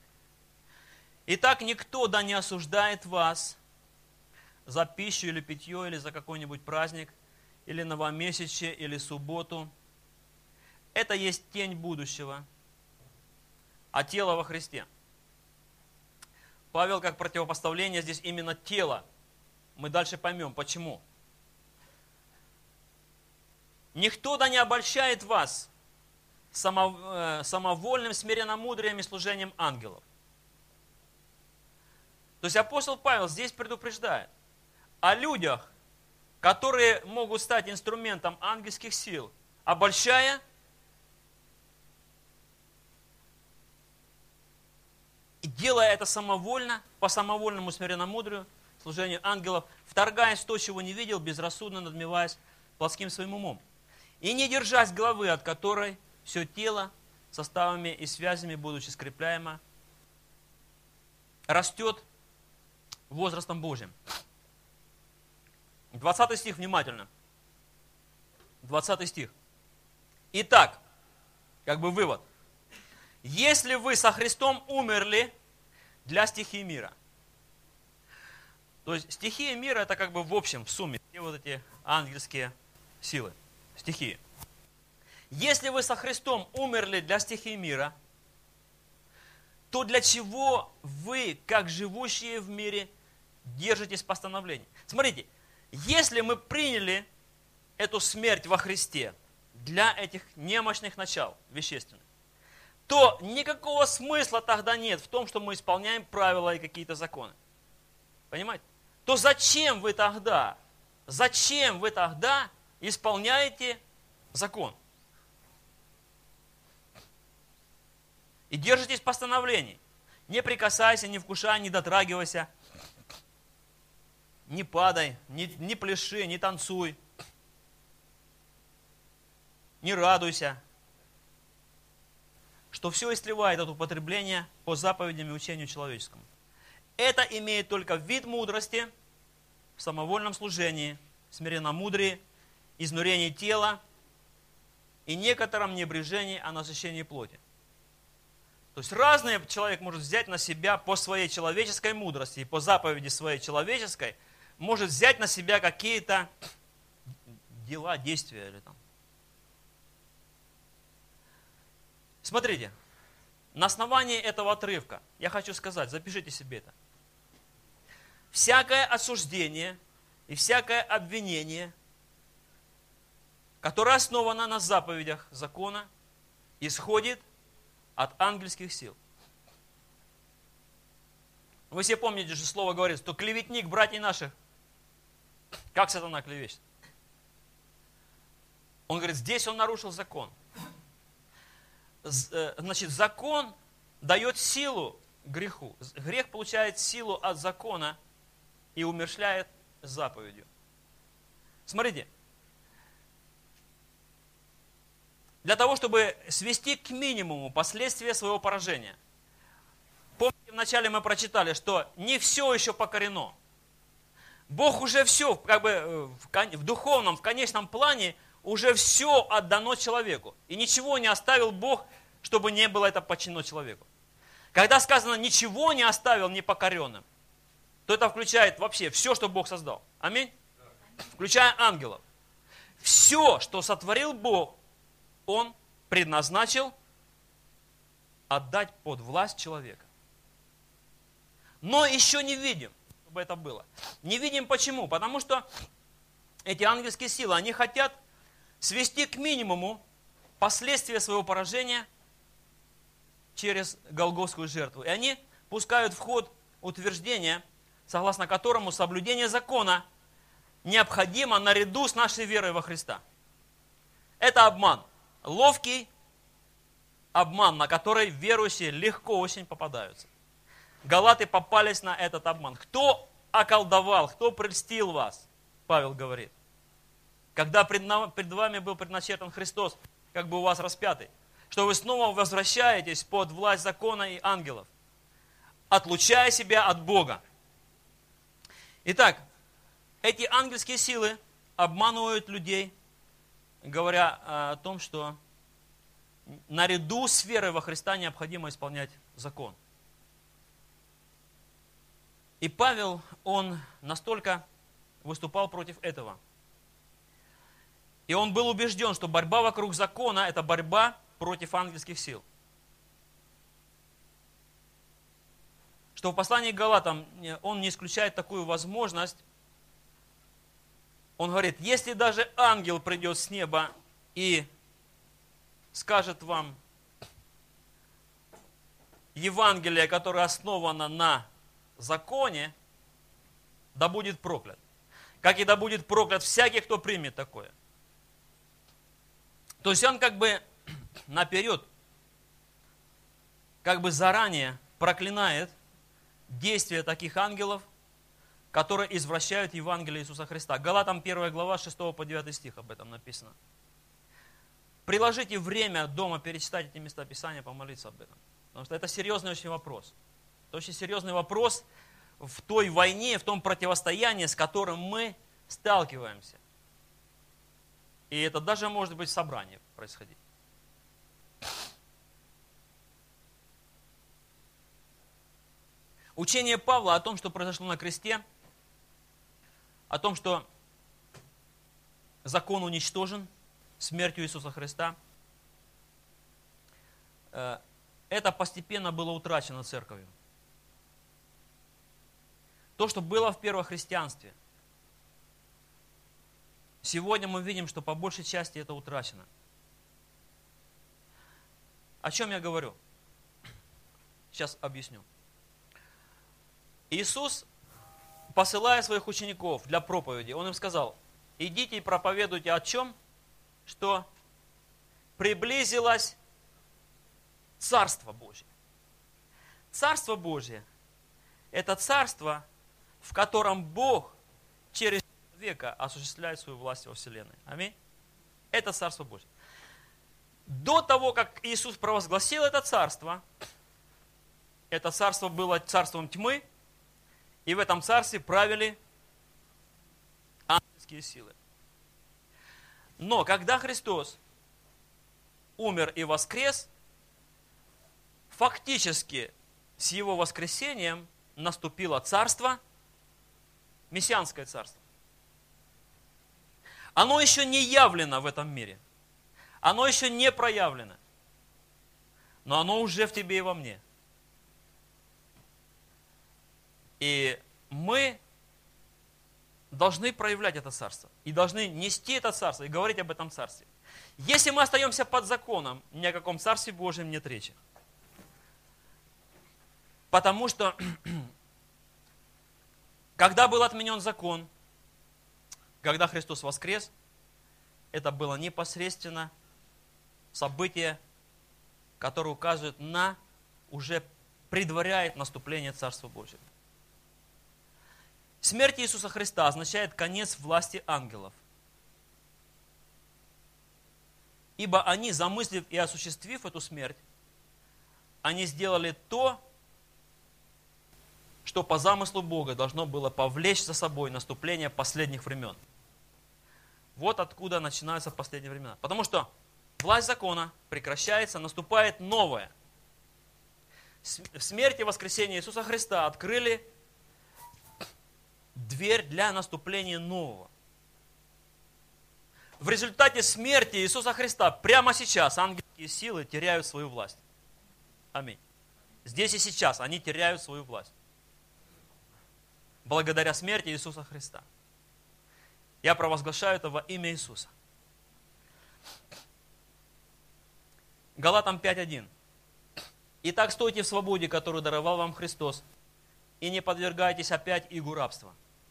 Итак, никто да не осуждает вас за пищу или питье, или за какой-нибудь праздник, или новомесячие, или субботу. Это есть тень будущего, а тело во Христе. Павел, как противопоставление, здесь именно тело. Мы дальше поймем, почему. Никто да не обольщает вас самовольным смиренномудрием и служением ангелов. То есть апостол Павел здесь предупреждает о людях, которые могут стать инструментом ангельских сил, обольщая и делая это самовольно, по самовольному смиренномудрию, служению ангелов, вторгаясь в то, чего не видел, безрассудно надмеваясь плотским своим умом. И не держась главы, от которой все тело составами и связями, будучи скрепляемо, растет возрастом Божьим. двадцатый стих, внимательно. двадцатый стих. Итак, как бы вывод. Если вы со Христом умерли для стихии мира. То есть стихия мира это как бы в общем, в сумме, все вот эти ангельские силы, стихии. Если вы со Христом умерли для стихии мира, то для чего вы, как живущие в мире, держитесь постановлений? Смотрите, если мы приняли эту смерть во Христе для этих немощных начал вещественных, то никакого смысла тогда нет в том, что мы исполняем правила и какие-то законы. Понимаете? То зачем вы тогда, зачем вы тогда исполняете закон? И держитесь постановлений. Не прикасайся, не вкушай, не дотрагивайся. Не падай, не, не пляши, не танцуй. Не радуйся. Что все истревает от употребления по заповедям и учению человеческому. Это имеет только вид мудрости в самовольном служении, смиренномудрии, изнурении тела и некотором небрежении о насыщении плоти. То есть разные человек может взять на себя по своей человеческой мудрости и по заповеди своей человеческой, может взять на себя какие-то дела, действия или там. Смотрите, на основании этого отрывка я хочу сказать, запишите себе это. Всякое осуждение и всякое обвинение, которое основано на заповедях закона, исходит от ангельских сил. Вы все помните, что слово говорит, что клеветник братьев наших. Как сатана клевещет? Он говорит, здесь он нарушил закон. Значит, закон дает силу греху. Грех получает силу от закона и умерщвляет заповедью. Смотрите. Для того, чтобы свести к минимуму последствия своего поражения. Помните, вначале мы прочитали, что не все еще покорено. Бог уже все, как бы в духовном, в конечном плане, уже все отдано человеку. И ничего не оставил Бог, чтобы не было это подчинено человеку. Когда сказано, ничего не оставил непокоренным, то это включает вообще все, что Бог создал. Аминь? Включая ангелов. Все, что сотворил Бог, Он предназначил отдать под власть человека. Но еще не видим, чтобы это было. Не видим почему? Потому что эти ангельские силы, они хотят свести к минимуму последствия своего поражения через Голгофскую жертву. И они пускают в ход утверждение, согласно которому соблюдение закона необходимо наряду с нашей верой во Христа. Это обман. Ловкий обман, на который верующие легко очень попадаются. Галаты попались на этот обман. Кто околдовал, кто прельстил вас? Павел говорит. Когда пред вами был предначертан Христос, как бы у вас распятый, что вы снова возвращаетесь под власть закона и ангелов, отлучая себя от Бога. Итак, эти ангельские силы обманывают людей, говоря о том, что наряду с верой во Христа необходимо исполнять закон. И Павел, он настолько выступал против этого. И он был убежден, что борьба вокруг закона – это борьба против ангельских сил. Что в послании к Галатам он не исключает такую возможность. Он говорит, если даже ангел придет с неба и скажет вам Евангелие, которое основано на законе, да будет проклят. Как и да будет проклят всякий, кто примет такое. То есть он как бы наперед, как бы заранее проклинает действия таких ангелов, которые извращают Евангелие Иисуса Христа. Галатам первая глава, с шестого по девятый стих об этом написано. Приложите время дома, перечитать эти места Писания, помолиться об этом. Потому что это серьезный очень вопрос. Это очень серьезный вопрос в той войне, в том противостоянии, с которым мы сталкиваемся. И это даже может быть в собрании происходить. Учение Павла о том, что произошло на кресте, о том, что закон уничтожен смертью Иисуса Христа, это постепенно было утрачено церковью. То, что было в первохристианстве, сегодня мы видим, что по большей части это утрачено. О чем я говорю? Сейчас объясню. Иисус, посылая своих учеников для проповеди, Он им сказал, идите и проповедуйте о чем? Что приблизилось Царство Божье. Царство Божье – это царство, в котором Бог через человека осуществляет свою власть во вселенной. Аминь. Это Царство Божье. До того, как Иисус провозгласил это царство, это царство было царством тьмы, и в этом царстве правили ангельские силы. Но когда Христос умер и воскрес, фактически с Его воскресением наступило царство, мессианское царство. Оно еще не явлено в этом мире. Оно еще не проявлено. Но оно уже в тебе и во мне. И мы должны проявлять это царство. И должны нести это царство и говорить об этом царстве. Если мы остаемся под законом, ни о каком царстве Божьем нет речи. Потому что Когда был отменен закон, когда Христос воскрес, это было непосредственно событие, которое указывает на, уже предваряет наступление Царства Божьего. Смерть Иисуса Христа означает конец власти ангелов. Ибо они, замыслив и осуществив эту смерть, они сделали то, что по замыслу Бога должно было повлечь за собой наступление последних времен. Вот откуда начинаются последние времена. Потому что власть закона прекращается, наступает новое. Смерть и воскресение Иисуса Христа открыли дверь для наступления нового. В результате смерти Иисуса Христа прямо сейчас ангельские силы теряют свою власть. Аминь. Здесь и сейчас они теряют свою власть. Благодаря смерти Иисуса Христа. Я провозглашаю это во имя Иисуса. Галатам пять один. Итак, стойте в свободе, которую даровал вам Христос, и не подвергайтесь опять игу рабства.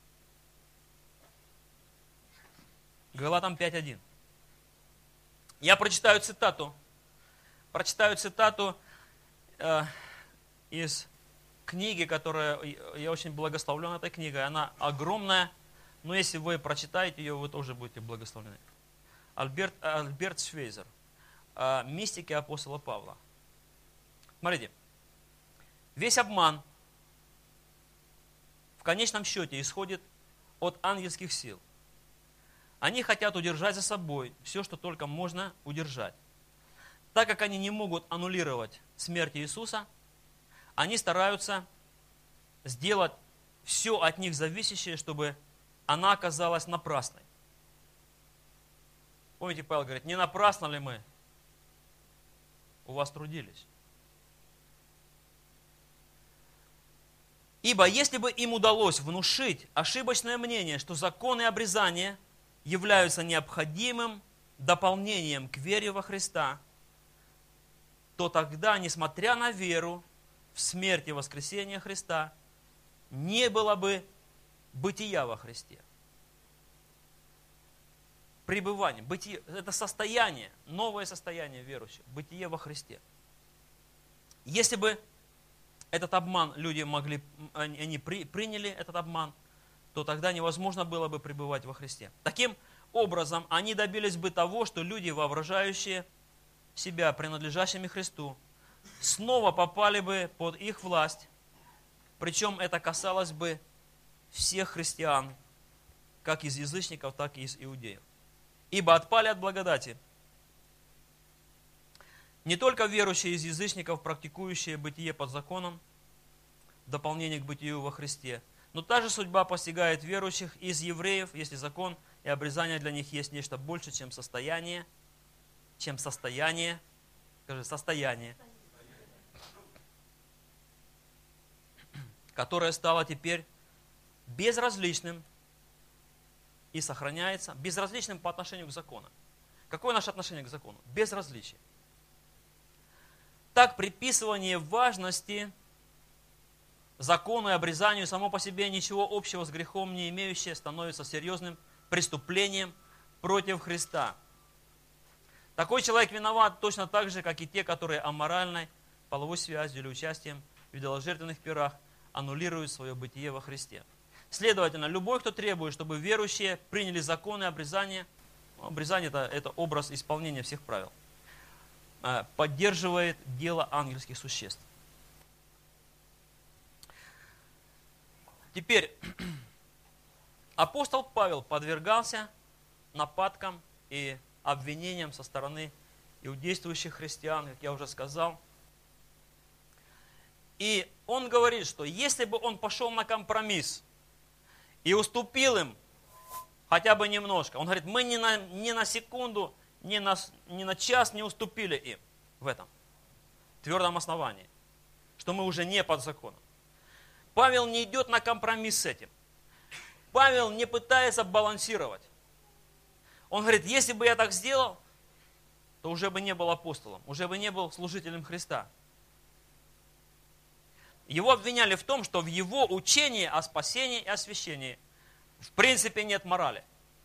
Галатам пять один. Я прочитаю цитату. Прочитаю цитату э, из книги, которая, я очень благословлен этой книгой. Она огромная, но если вы прочитаете ее, вы тоже будете благословлены. Альберт, Альберт Швейзер. Мистики апостола Павла. Смотрите. Весь обман в конечном счете исходит от ангельских сил. Они хотят удержать за собой все, что только можно удержать. Так как они не могут аннулировать смерть Иисуса, они стараются сделать все от них зависящее, чтобы она оказалась напрасной. Помните, Павел говорит, не напрасно ли мы у вас трудились? Ибо если бы им удалось внушить ошибочное мнение, что законы обрезания являются необходимым дополнением к вере во Христа, то тогда, несмотря на веру в смерть и воскресение Христа, не было бы бытия во Христе. Пребывание, бытие, это состояние, новое состояние верующих, бытие во Христе. Если бы этот обман люди могли, они при, приняли этот обман, то тогда невозможно было бы пребывать во Христе. Таким образом, они добились бы того, что люди, воображающие себя принадлежащими Христу, снова попали бы под их власть, причем это касалось бы всех христиан, как из язычников, так и из иудеев. Ибо отпали от благодати не только верующие из язычников, практикующие бытие под законом, в дополнение к бытию во Христе, но та же судьба постигает верующих из евреев, если закон и обрезание для них есть нечто больше, чем состояние, чем состояние, скажи, состояние, которое стало теперь безразличным и сохраняется безразличным по отношению к закону. Какое наше отношение к закону? Безразличие. Так, приписывание важности закону и обрезанию само по себе ничего общего с грехом не имеющее становится серьезным преступлением против Христа. Такой человек виноват точно так же, как и те, которые аморальной половой связью или участием в идоложертвенных пирах аннулируют свое бытие во Христе. Следовательно, любой, кто требует, чтобы верующие приняли законы обрезания, обрезание это, это образ исполнения всех правил, поддерживает дело ангельских существ. Теперь, апостол Павел подвергался нападкам и обвинениям со стороны иудействующих христиан, как я уже сказал. И он говорит, что если бы он пошел на компромисс и уступил им хотя бы немножко, он говорит, мы ни на, ни на секунду, ни на, ни на час не уступили им в этом твердом основании, что мы уже не под законом. Павел не идет на компромисс с этим. Павел не пытается балансировать. Он говорит, если бы я так сделал, то уже бы не был апостолом, уже бы не был служителем Христа. Его обвиняли в том, что в его учении о спасении и освящении в принципе нет морали.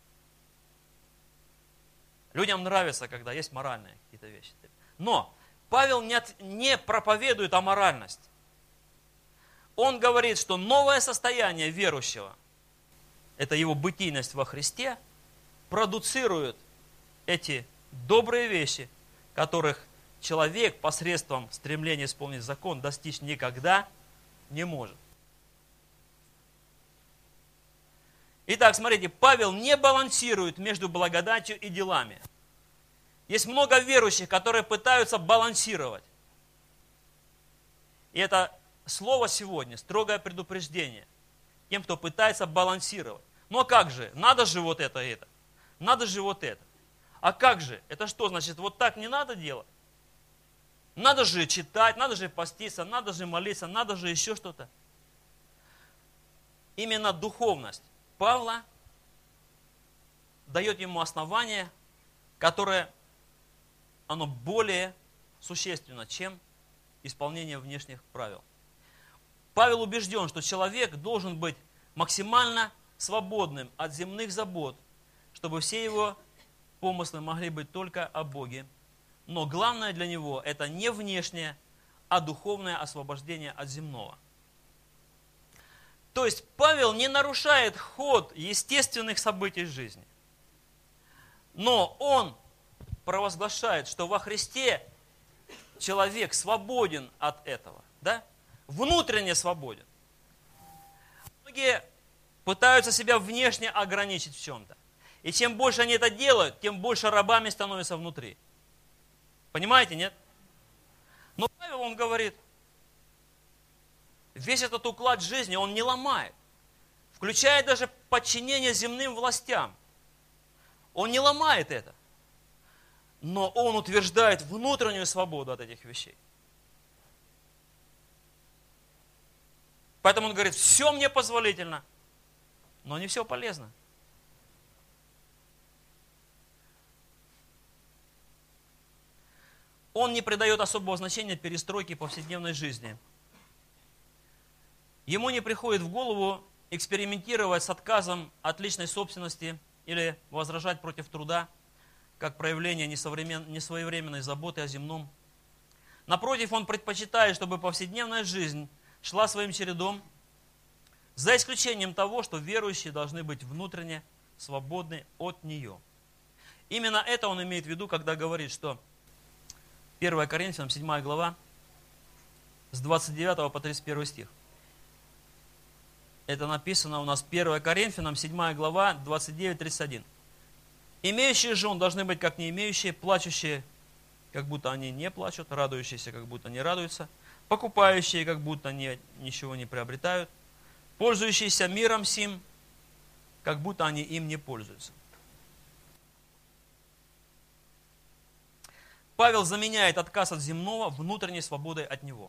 Людям нравится, когда есть моральные какие-то вещи. Но Павел не, от, не проповедует о моральности. Он говорит, что новое состояние верующего, это его бытийность во Христе, продуцирует эти добрые вещи, которых человек посредством стремления исполнить закон достичь никогда не может. Итак, смотрите, Павел не балансирует между благодатью и делами. Есть много верующих, которые пытаются балансировать. И это слово сегодня, строгое предупреждение тем, кто пытается балансировать. Но как же? Надо же вот это и это. Надо же вот это. А как же? Это что, значит, вот так не надо делать? Надо же читать, надо же поститься, надо же молиться, надо же еще что-то. Именно духовность Павла дает ему основание, которое оно более существенно, чем исполнение внешних правил. Павел убежден, что человек должен быть максимально свободным от земных забот, чтобы все его помыслы могли быть только о Боге. Но главное для него это не внешнее, а духовное освобождение от земного. То есть Павел не нарушает ход естественных событий жизни. Но он провозглашает, что во Христе человек свободен от этого. Да? Внутренне свободен. Многие пытаются себя внешне ограничить в чем-то. И чем больше они это делают, тем больше рабами становятся внутри. Понимаете, нет? Но Павел, он говорит, весь этот уклад жизни он не ломает. Включая даже подчинение земным властям. Он не ломает это. Но он утверждает внутреннюю свободу от этих вещей. Поэтому он говорит, все мне позволительно, но не все полезно. Он не придает особого значения перестройке повседневной жизни. Ему не приходит в голову экспериментировать с отказом от личной собственности или возражать против труда, как проявление несвоевременной заботы о земном. Напротив, он предпочитает, чтобы повседневная жизнь шла своим чередом, за исключением того, что верующие должны быть внутренне свободны от нее. Именно это он имеет в виду, когда говорит, что первое Коринфянам, седьмая глава, с двадцать девятого по тридцать первый стих. Это написано у нас первое Коринфянам, седьмая глава, двадцать девять тридцать один. Имеющие жен должны быть как не имеющие, плачущие, как будто они не плачут, радующиеся, как будто не радуются, покупающие, как будто они ничего не приобретают, пользующиеся миром сим, как будто они им не пользуются. Павел заменяет отказ от земного внутренней свободой от него.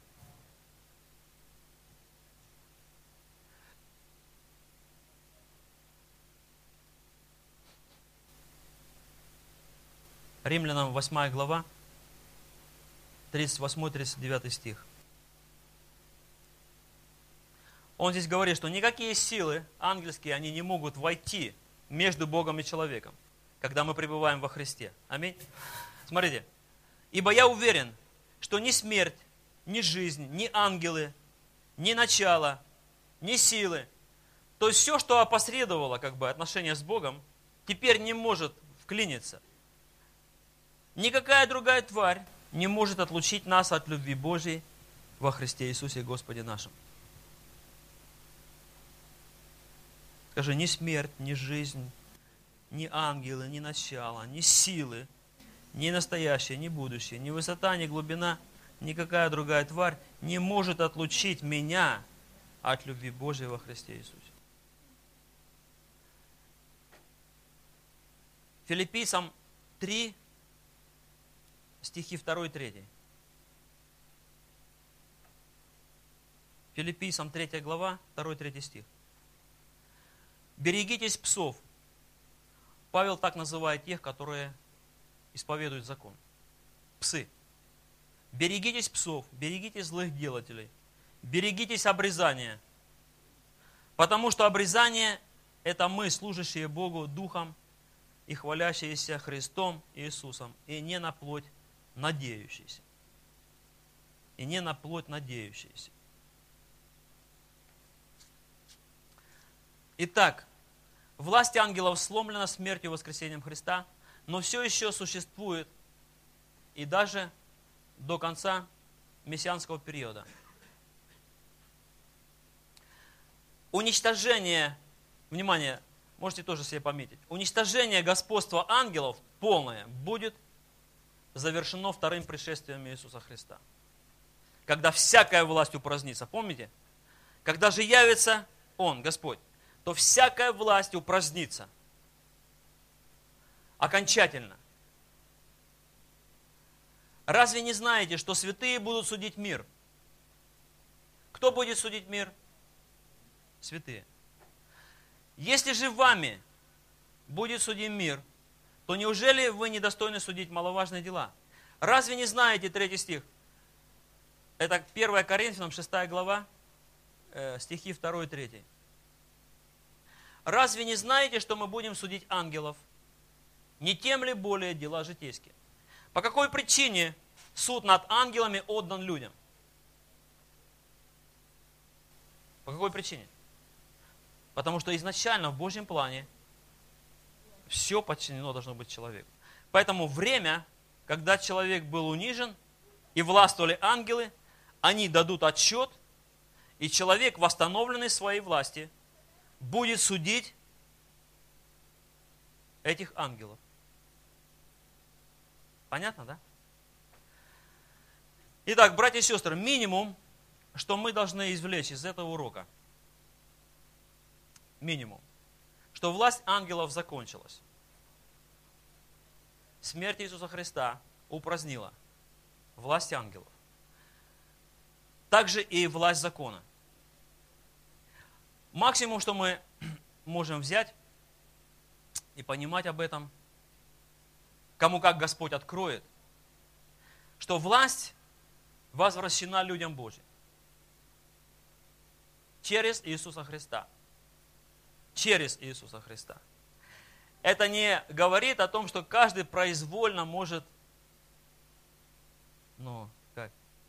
Римлянам восьмая глава, тридцать восьмой тридцать девятый стих. Он здесь говорит, что никакие силы ангельские, они не могут войти между Богом и человеком, когда мы пребываем во Христе. Аминь. Смотрите. Ибо я уверен, что ни смерть, ни жизнь, ни ангелы, ни начало, ни силы, то есть все, что опосредовало как бы отношения с Богом, теперь не может вклиниться. Никакая другая тварь не может отлучить нас от любви Божьей во Христе Иисусе Господе нашим. Скажи, ни смерть, ни жизнь, ни ангелы, ни начало, ни силы, ни настоящее, ни будущее, ни высота, ни глубина, никакая другая тварь не может отлучить меня от любви Божьей во Христе Иисусе. Филиппийцам три, стихи два и три. Филиппийцам третья глава, два и три стих. Берегитесь псов. Павел так называет тех, которые исповедуют закон. Псы. Берегитесь псов, берегитесь злых делателей, берегитесь обрезания, потому что обрезание – это мы, служащие Богу Духом и хвалящиеся Христом Иисусом, и не на плоть надеющиеся. И не на плоть надеющиеся. Итак, власть ангелов сломлена смертью и воскресением Христа, но все еще существует и даже до конца мессианского периода. Уничтожение, внимание, можете тоже себе пометить, уничтожение господства ангелов полное будет завершено вторым пришествием Иисуса Христа. Когда всякая власть упразднится. Помните? Когда же явится Он, Господь, то всякая власть упразднится. Окончательно. Разве не знаете, что святые будут судить мир? Кто будет судить мир? Святые. Если же вами будет судим мир, то неужели вы недостойны судить маловажные дела? Разве не знаете, третий стих, это первое Коринфянам, шестая глава, э, стихи второй и третий. Разве не знаете, что мы будем судить ангелов? Не тем ли более дела житейские? По какой причине суд над ангелами отдан людям? По какой причине? Потому что изначально в Божьем плане все подчинено должно быть человеку. Поэтому время, когда человек был унижен и властвовали ангелы, они дадут отчет, и человек, восстановленный в своей власти, будет судить этих ангелов. Понятно, да? Итак, братья и сестры, минимум, что мы должны извлечь из этого урока, минимум, что власть ангелов закончилась. Смерть Иисуса Христа упразднила власть ангелов. Также и власть закона. Максимум, что мы можем взять и понимать об этом, кому как Господь откроет, что власть возвращена людям Божьим через Иисуса Христа. Через Иисуса Христа. Это не говорит о том, что каждый произвольно может, ну, как,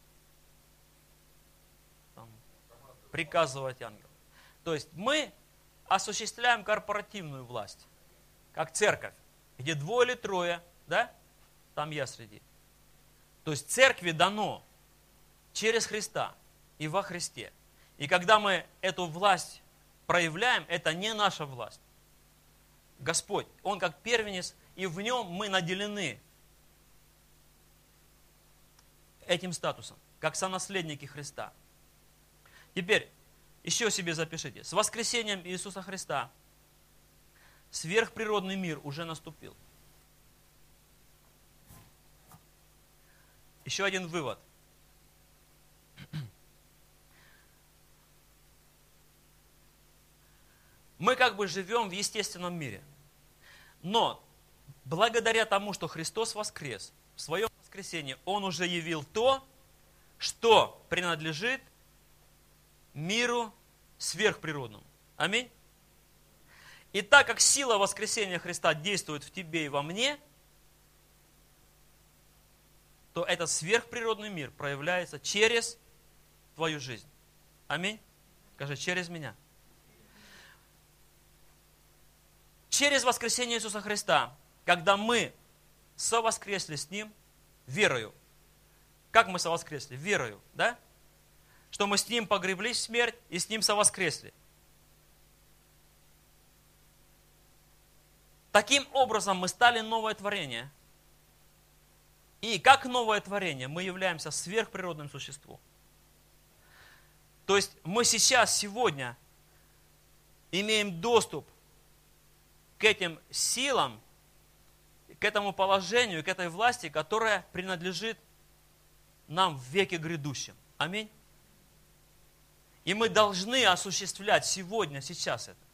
там, приказывать ангелам. То есть мы осуществляем корпоративную власть, как церковь, где двое или трое, да, там я среди. То есть церкви дано через Христа и во Христе. И когда мы эту власть проявляем, это не наша власть. Господь, Он как первенец, и в Нем мы наделены этим статусом, как сонаследники Христа. Теперь, еще себе запишите. С воскресением Иисуса Христа сверхприродный мир уже наступил. Еще один вывод. Мы как бы живем в естественном мире. Но благодаря тому, что Христос воскрес, в своем воскресении Он уже явил то, что принадлежит миру сверхприродному. Аминь. И так как сила воскресения Христа действует в тебе и во мне, то этот сверхприродный мир проявляется через твою жизнь. Аминь. Скажи, через меня. Через воскресение Иисуса Христа, когда мы совоскресли с Ним верою. Как мы совоскресли? Верою, да? Что мы с Ним погреблись в смерть и с Ним совоскресли. Таким образом мы стали новое творение. И как новое творение мы являемся сверхприродным существом. То есть мы сейчас, сегодня имеем доступ к этим силам, к этому положению, к этой власти, которая принадлежит нам в веке грядущем. Аминь. И мы должны осуществлять сегодня, сейчас это.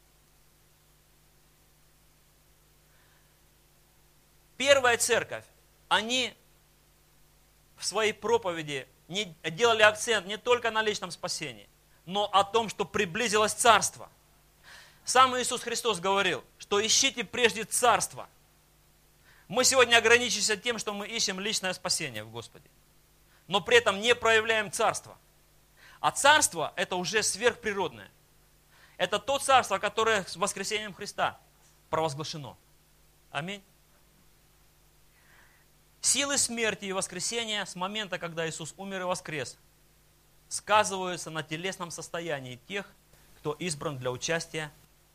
Первая церковь, они в своей проповеди не делали акцент не только на личном спасении, но о том, что приблизилось Царство. Сам Иисус Христос говорил, что ищите прежде Царство. Мы сегодня ограничимся тем, что мы ищем личное спасение в Господе, но при этом не проявляем Царство. А Царство – это уже сверхприродное. Это то Царство, которое с воскресением Христа провозглашено. Аминь. Силы смерти и воскресения с момента, когда Иисус умер и воскрес, сказываются на телесном состоянии тех, кто избран для участия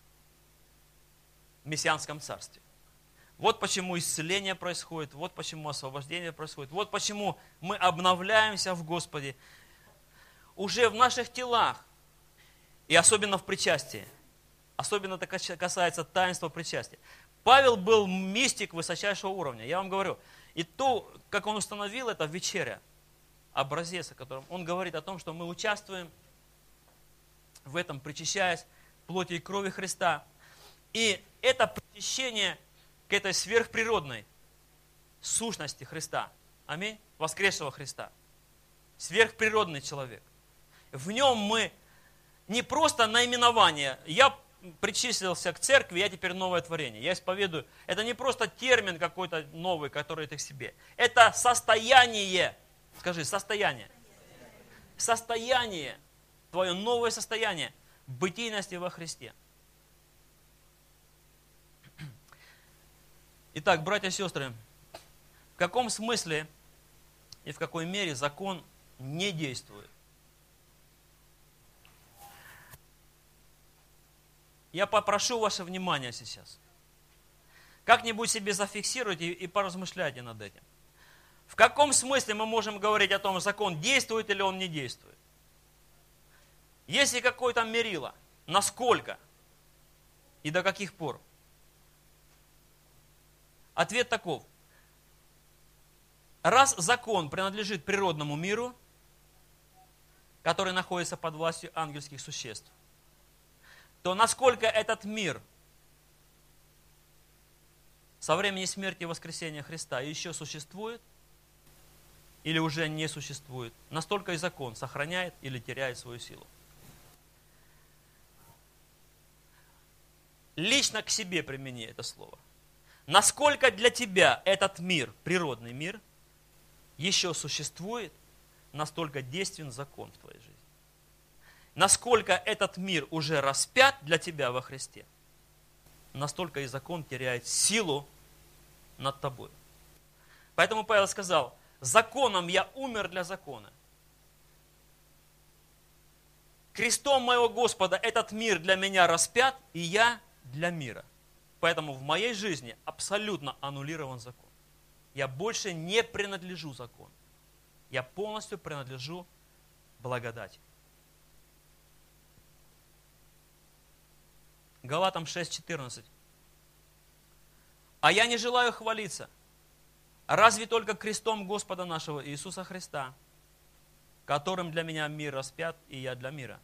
в мессианском царстве. Вот почему исцеление происходит, вот почему освобождение происходит, вот почему мы обновляемся в Господе уже в наших телах, и особенно в причастии. Особенно это касается таинства причастия. Павел был мистик высочайшего уровня, я вам говорю. И то, как он установил это в вечере, образец, о котором он говорит о том, что мы участвуем в этом, причащаясь плоти и крови Христа. И это причащение к этой сверхприродной сущности Христа. Аминь. Воскресшего Христа. Сверхприродный человек. В нем мы не просто наименование. Я причислился к церкви, я теперь новое творение. Я исповедую. Это не просто термин какой-то новый, который ты к себе. Это состояние. Скажи, состояние. Состояние. Твое новое состояние бытийности во Христе. Итак, братья и сестры, в каком смысле и в какой мере закон не действует? Я попрошу ваше внимание сейчас. Как-нибудь себе зафиксируйте и поразмышляйте над этим. В каком смысле мы можем говорить о том, закон действует или он не действует? Есть ли какое-то мерило? Насколько? И до каких пор? Ответ таков. Раз закон принадлежит природному миру, который находится под властью ангельских существ, то насколько этот мир со времени смерти и воскресения Христа еще существует или уже не существует, настолько и закон сохраняет или теряет свою силу. Лично к себе примени это слово. Насколько для тебя этот мир, природный мир, еще существует, настолько действен закон в твоей жизни. Насколько этот мир уже распят для тебя во Христе, настолько и закон теряет силу над тобой. Поэтому Павел сказал, законом я умер для закона. Крестом моего Господа этот мир для меня распят, и я для мира. Поэтому в моей жизни абсолютно аннулирован закон. Я больше не принадлежу закону. Я полностью принадлежу благодати. Галатам шесть четырнадцать. А я не желаю хвалиться, разве только крестом Господа нашего Иисуса Христа, которым для меня мир распят, и я для мира.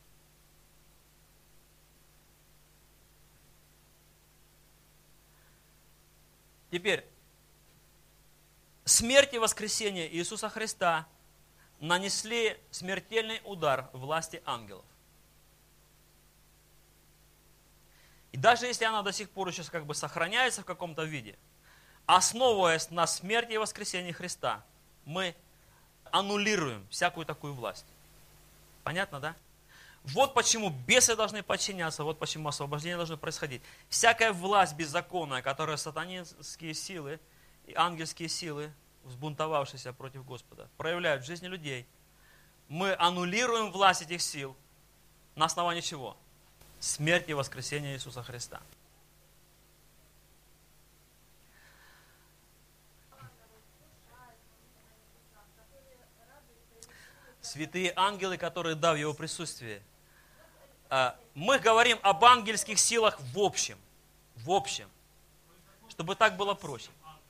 Теперь, смерть и воскресение Иисуса Христа нанесли смертельный удар власти ангелов. И даже если она до сих пор сейчас как бы сохраняется в каком-то виде, основываясь на смерти и воскресении Христа, мы аннулируем всякую такую власть. Понятно, да? Вот почему бесы должны подчиняться, вот почему освобождение должно происходить. Всякая власть беззаконная, которая сатанинские силы и ангельские силы, взбунтовавшиеся против Господа, проявляют в жизни людей, мы аннулируем власть этих сил на основании чего? Смерть и воскресение Иисуса Христа. Святые ангелы, которые да в Его присутствии. Мы говорим об ангельских силах в общем. В общем. Чтобы так было проще.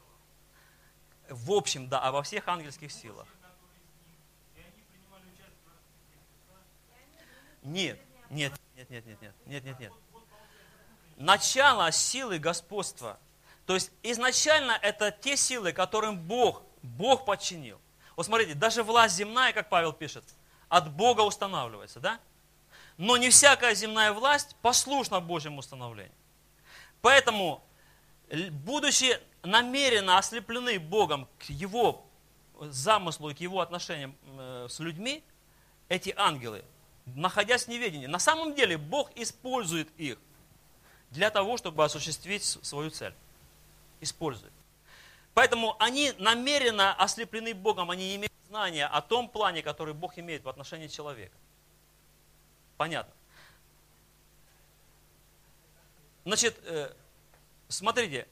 В общем, да, обо всех ангельских силах. Нет, нет, нет, нет, нет, нет, нет, нет, нет. Начало силы господства. То есть изначально это те силы, которым Бог, Бог подчинил. Вот смотрите, даже власть земная, как Павел пишет, от Бога устанавливается, да? Но не всякая земная власть послушна Божьему установлению. Поэтому, будучи намеренно ослеплены Богом к Его замыслу и к Его отношениям с людьми, эти ангелы, находясь в неведении, на самом деле Бог использует их для того, чтобы осуществить свою цель. Использует. Поэтому они намеренно ослеплены Богом, они не имеют знания о том плане, который Бог имеет в отношении человека. Понятно? Значит, смотрите,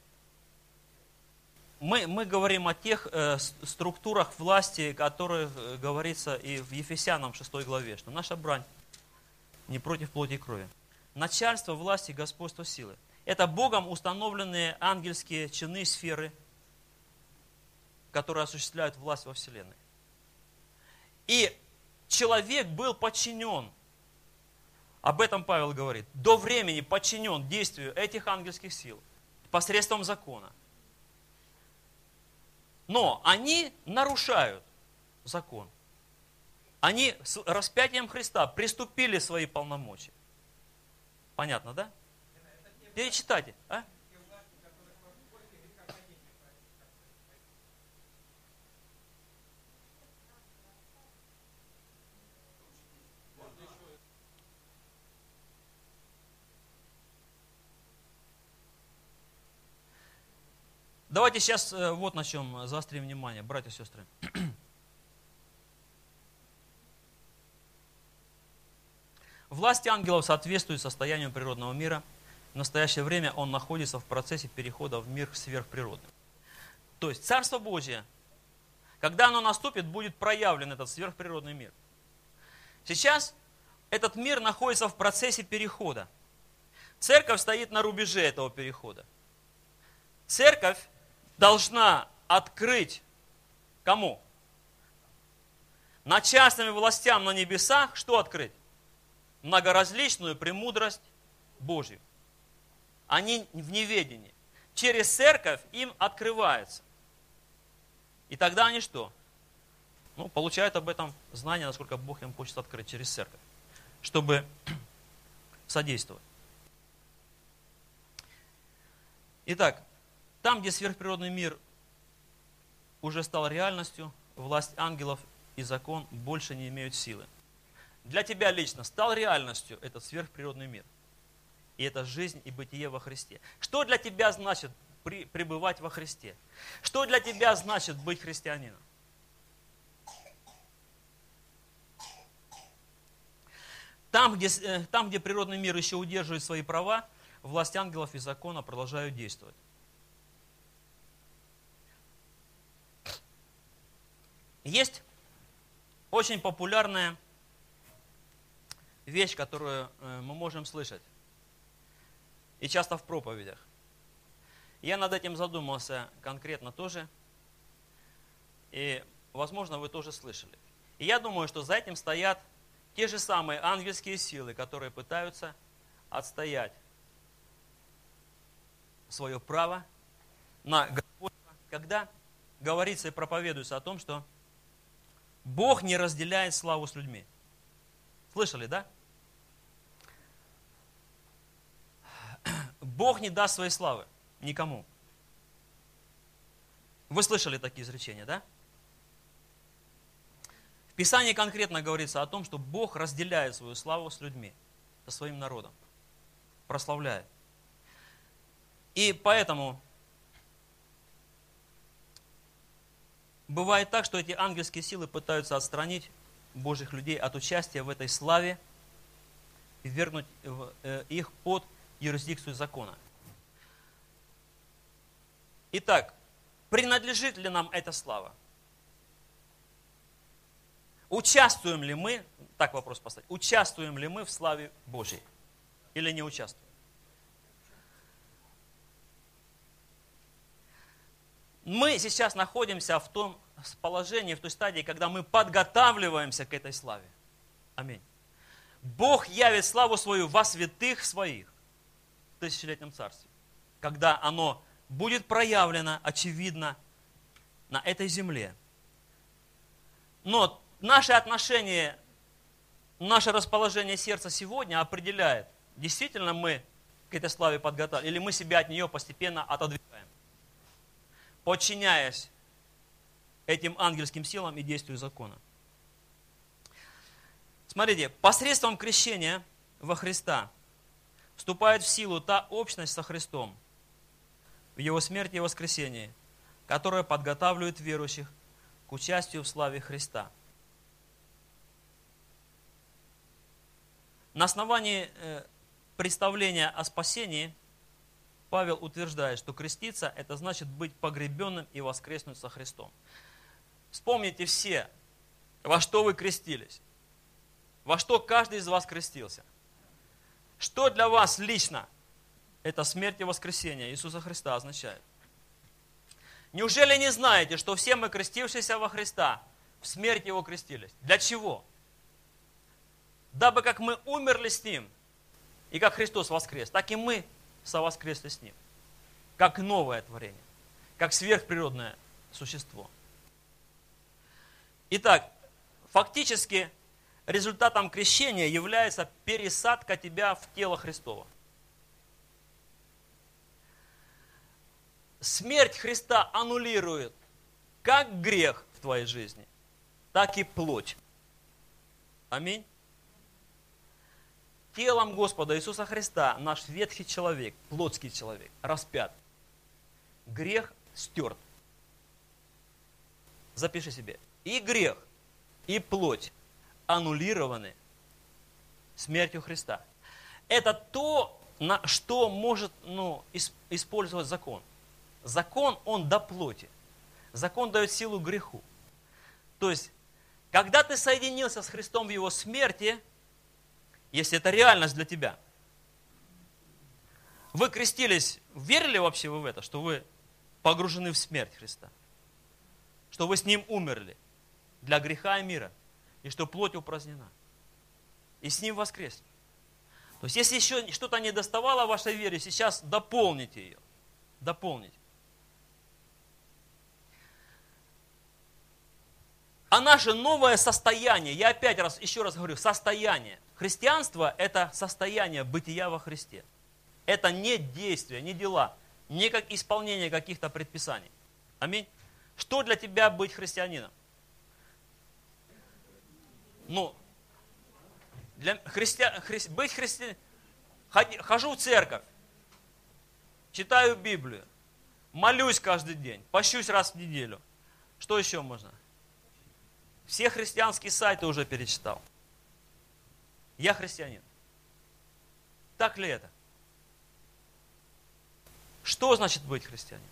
мы, мы говорим о тех э, структурах власти, которые э, говорится и в Ефесянам шестой главе, что наша брань не против плоти и крови. Начальство, власти, господство, силы. Это Богом установленные ангельские чины, сферы, которые осуществляют власть во Вселенной. И человек был подчинен, об этом Павел говорит, до времени подчинен действию этих ангельских сил посредством закона. Но они нарушают закон. Они с распятием Христа приступили свои полномочия. Понятно, да? Перечитайте, а? Давайте сейчас вот на чем заострим внимание, братья и сестры. Власть ангелов соответствует состоянию природного мира. В настоящее время он находится в процессе перехода в мир сверхприродный. То есть Царство Божие, когда оно наступит, будет проявлен этот сверхприродный мир. Сейчас этот мир находится в процессе перехода. Церковь стоит на рубеже этого перехода. Церковь должна открыть кому? Начальственным властям на небесах что открыть? Многоразличную премудрость Божью. Они в неведении. Через церковь им открывается. И тогда они что? Ну, получают об этом знание, насколько Бог им хочет открыть через церковь, чтобы содействовать. Итак, там, где сверхприродный мир уже стал реальностью, власть ангелов и закон больше не имеют силы. Для тебя лично стал реальностью этот сверхприродный мир. И это жизнь и бытие во Христе. Что для тебя значит при, пребывать во Христе? Что для тебя значит быть христианином? Там где, там, где природный мир еще удерживает свои права, власть ангелов и закона продолжают действовать. Есть очень популярная вещь, которую мы можем слышать. И часто в проповедях. Я над этим задумался конкретно тоже. И, возможно, вы тоже слышали. И я думаю, что за этим стоят те же самые ангельские силы, которые пытаются отстоять свое право на господство, когда говорится и проповедуется о том, что Бог не разделяет славу с людьми. Слышали, да? Бог не даст своей славы никому. Вы слышали такие изречения, да? В Писании конкретно говорится о том, что Бог разделяет свою славу с людьми, со своим народом, прославляет. И поэтому бывает так, что эти ангельские силы пытаются отстранить Божьих людей от участия в этой славе и ввергнуть их под юрисдикцию закона. Итак, принадлежит ли нам эта слава? Участвуем ли мы, так вопрос поставить, участвуем ли мы в славе Божьей или не участвуем? Мы сейчас находимся в том положении, в той стадии, когда мы подготавливаемся к этой славе. Аминь. Бог явит славу свою во святых своих в тысячелетнем царстве, когда оно будет проявлено, очевидно, на этой земле. Но наше отношение, наше расположение сердца сегодня определяет, действительно мы к этой славе подготовили, или мы себя от нее постепенно отодвигаем, подчиняясь этим ангельским силам и действию закона. Смотрите, посредством крещения во Христа вступает в силу та общность со Христом в Его смерти и воскресении, которая подготавливает верующих к участию в славе Христа. На основании представления о спасении Павел утверждает, что креститься – это значит быть погребенным и воскреснуть со Христом. Вспомните все, во что вы крестились, во что каждый из вас крестился. Что для вас лично эта смерть и воскресение Иисуса Христа означает? Неужели не знаете, что все мы, крестившиеся во Христа, в смерть Его крестились? Для чего? Дабы как мы умерли с Ним, и как Христос воскрес, так и мы совоскресли с Ним. Как новое творение, как сверхприродное существо. Итак, фактически результатом крещения является пересадка тебя в тело Христово. Смерть Христа аннулирует как грех в твоей жизни, так и плоть. Аминь. Телом Господа Иисуса Христа наш ветхий человек, плотский человек, распят. Грех стерт. Запиши себе. И грех, и плоть аннулированы смертью Христа. Это то, на что может ну, использовать закон. Закон, он до плоти. Закон дает силу греху. То есть, когда ты соединился с Христом в Его смерти, если это реальность для тебя, вы крестились, верили вообще вы в это, что вы погружены в смерть Христа? Что вы с Ним умерли для греха и мира, и что плоть упразднена, и с Ним воскресли. То есть, если еще что-то не доставало в вашей вере, сейчас дополните ее. Дополните. А наше новое состояние, я опять раз, еще раз говорю, состояние. Христианство – это состояние бытия во Христе. Это не действия, не дела, не как исполнение каких-то предписаний. Аминь. Что для тебя быть христианином? Ну, для христиан, хри, быть христианином, хожу в церковь, читаю Библию, молюсь каждый день, пощусь раз в неделю. Что еще можно? Все христианские сайты уже перечитал. Я христианин. Так ли это? Что значит быть христианином?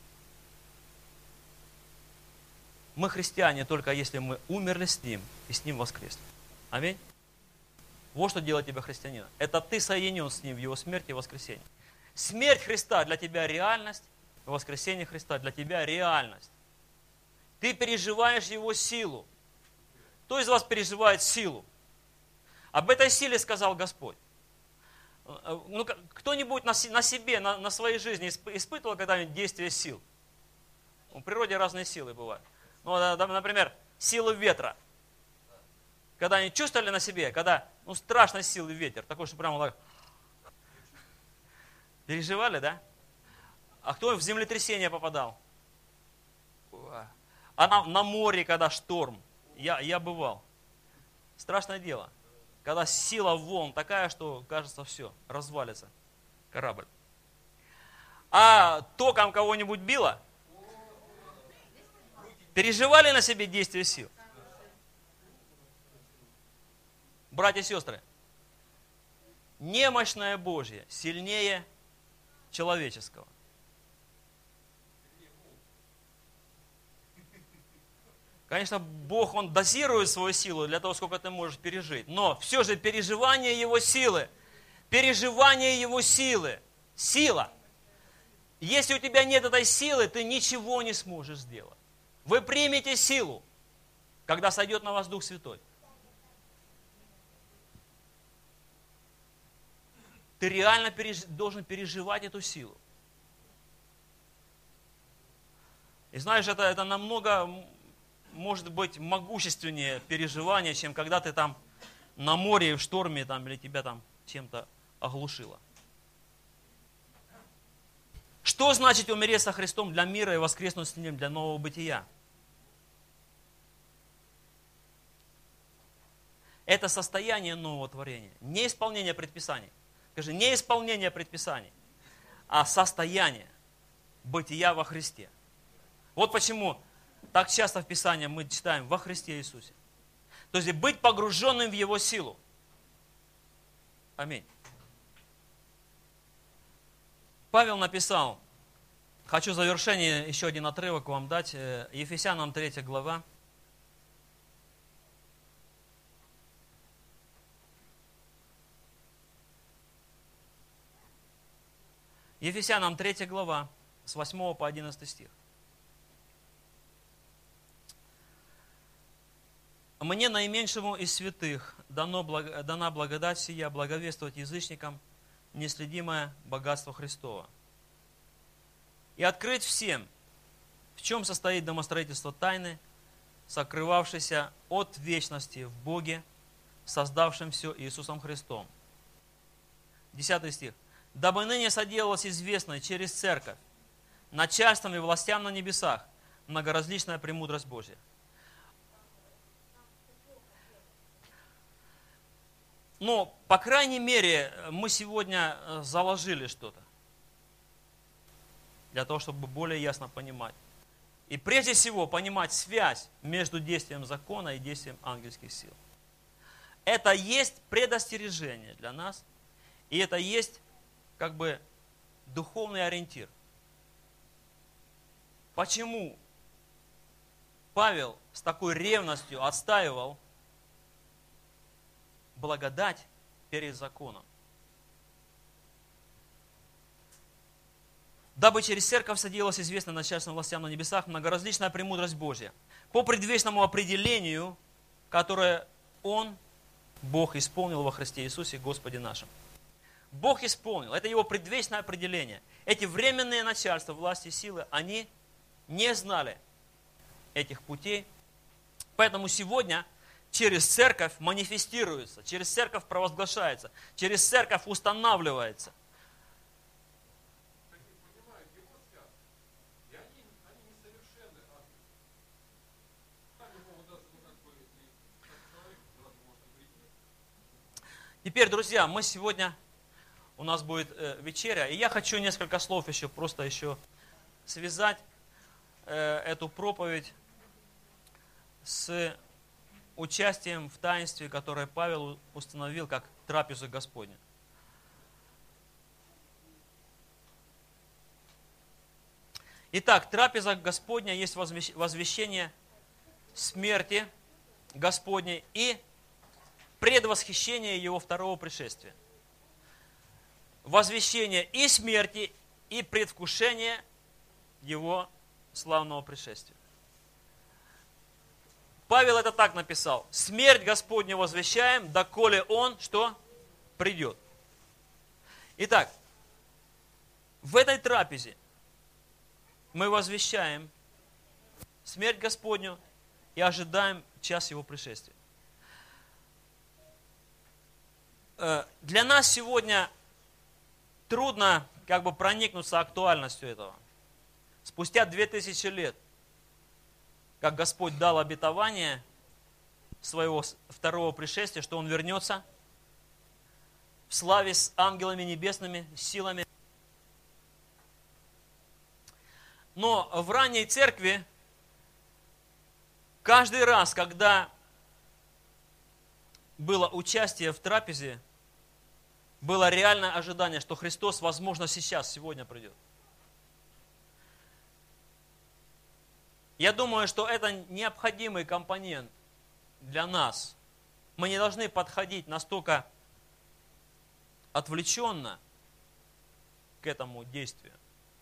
Мы христиане только если мы умерли с Ним и с Ним воскресли. Аминь. Вот что делает тебя христианином. Это ты соединен с Ним в Его смерти и воскресении. Смерть Христа для тебя реальность, воскресение Христа для тебя реальность. Ты переживаешь Его силу. Кто из вас переживает силу? Об этой силе сказал Господь. Ну, кто-нибудь на себе, на, на своей жизни испытывал когда-нибудь действие сил? В природе разные силы бывают. Ну, например, силу ветра. Когда они чувствовали на себе, когда ну, страшной силы ветер, такой, что прямо так... Переживали, да? А кто в землетрясение попадал? А на, на море, когда шторм. Я, я бывал. Страшное дело. Когда сила волн такая, что, кажется, все, развалится корабль. А током кого-нибудь било? Переживали на себе действие сил? Братья и сестры, немощное Божье сильнее человеческого. Конечно, Бог, Он дозирует свою силу для того, сколько ты можешь пережить. Но все же переживание Его силы, переживание Его силы, сила. Если у тебя нет этой силы, ты ничего не сможешь сделать. Вы примете силу, когда сойдет на вас Дух Святой. Ты реально переж... должен переживать эту силу. И знаешь, это, это намного... может быть могущественнее переживания, чем когда ты там на море в шторме там, или тебя там чем-то оглушило. Что значит умереть со Христом для мира и воскреснуть с Ним для нового бытия? Это состояние нового творения. Не исполнение предписаний. Скажи, не исполнение предписаний, а состояние бытия во Христе. Вот почему так часто в Писании мы читаем во Христе Иисусе. То есть быть погруженным в Его силу. Аминь. Павел написал, хочу в завершение еще один отрывок вам дать, Ефесянам третья глава. Ефесянам третья глава, с восьмого по одиннадцатый стих. «Мне, наименьшему из святых, дано, дана благодать сия, благовествовать язычникам неследимое богатство Христова. И открыть всем, в чем состоит домостроительство тайны, сокрывавшейся от вечности в Боге, создавшем все Иисусом Христом». Десятый стих. «Дабы ныне соделалось известной через церковь, начальствам и властям на небесах, многоразличная премудрость Божья». Но, по крайней мере, мы сегодня заложили что-то, для того, чтобы более ясно понимать. И прежде всего понимать связь между действием закона и действием ангельских сил. Это есть предостережение для нас, и это есть как бы духовный ориентир. Почему Павел с такой ревностью отстаивал благодать перед законом? Дабы через церковь соделалась известна начальственным властям на небесах многоразличная премудрость Божья, по предвечному определению, которое Он, Бог, исполнил во Христе Иисусе, Господе нашим. Бог исполнил, это Его предвечное определение. Эти временные начальства, власти, силы, они не знали этих путей. Поэтому сегодня через церковь манифестируется, через церковь провозглашается, через церковь устанавливается. Теперь, друзья, мы сегодня, у нас будет э, вечеря, и я хочу несколько слов еще, просто еще связать э, эту проповедь с участием в таинстве, которое Павел установил как трапезу Господню. Итак, трапеза Господня есть возвещение смерти Господней и предвосхищение Его второго пришествия. Возвещение и смерти, и предвкушение Его славного пришествия. Павел это так написал. Смерть Господню возвещаем, доколе Он, что? Придет. Итак, в этой трапезе мы возвещаем смерть Господню и ожидаем час Его пришествия. Для нас сегодня трудно как бы проникнуться актуальностью этого. Спустя две тысячи лет, как Господь дал обетование своего второго пришествия, что Он вернется в славе с ангелами небесными, силами. Но в ранней церкви каждый раз, когда было участие в трапезе, было реальное ожидание, что Христос, возможно, сейчас, сегодня придет. Я думаю, что это необходимый компонент для нас. Мы не должны подходить настолько отвлеченно к этому действию,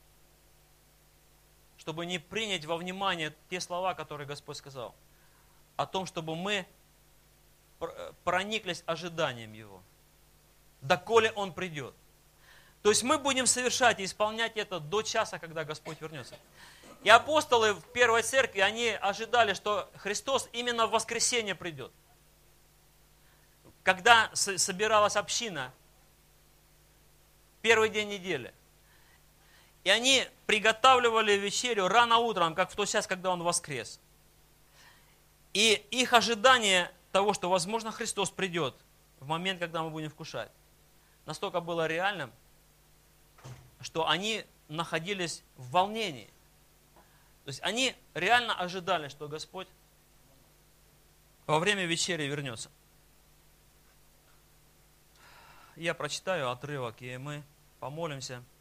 чтобы не принять во внимание те слова, которые Господь сказал, о том, чтобы мы прониклись ожиданием Его, доколе Он придет. То есть мы будем совершать и исполнять это до часа, когда Господь вернется. И апостолы в первой церкви, они ожидали, что Христос именно в воскресенье придет. Когда собиралась община, первый день недели. И они приготавливали вечерю рано утром, как в тот час, когда Он воскрес. И их ожидание того, что, возможно, Христос придет в момент, когда мы будем вкушать, настолько было реальным, что они находились в волнении. То есть они реально ожидали, что Господь во время вечери вернется. Я прочитаю отрывок, и мы помолимся.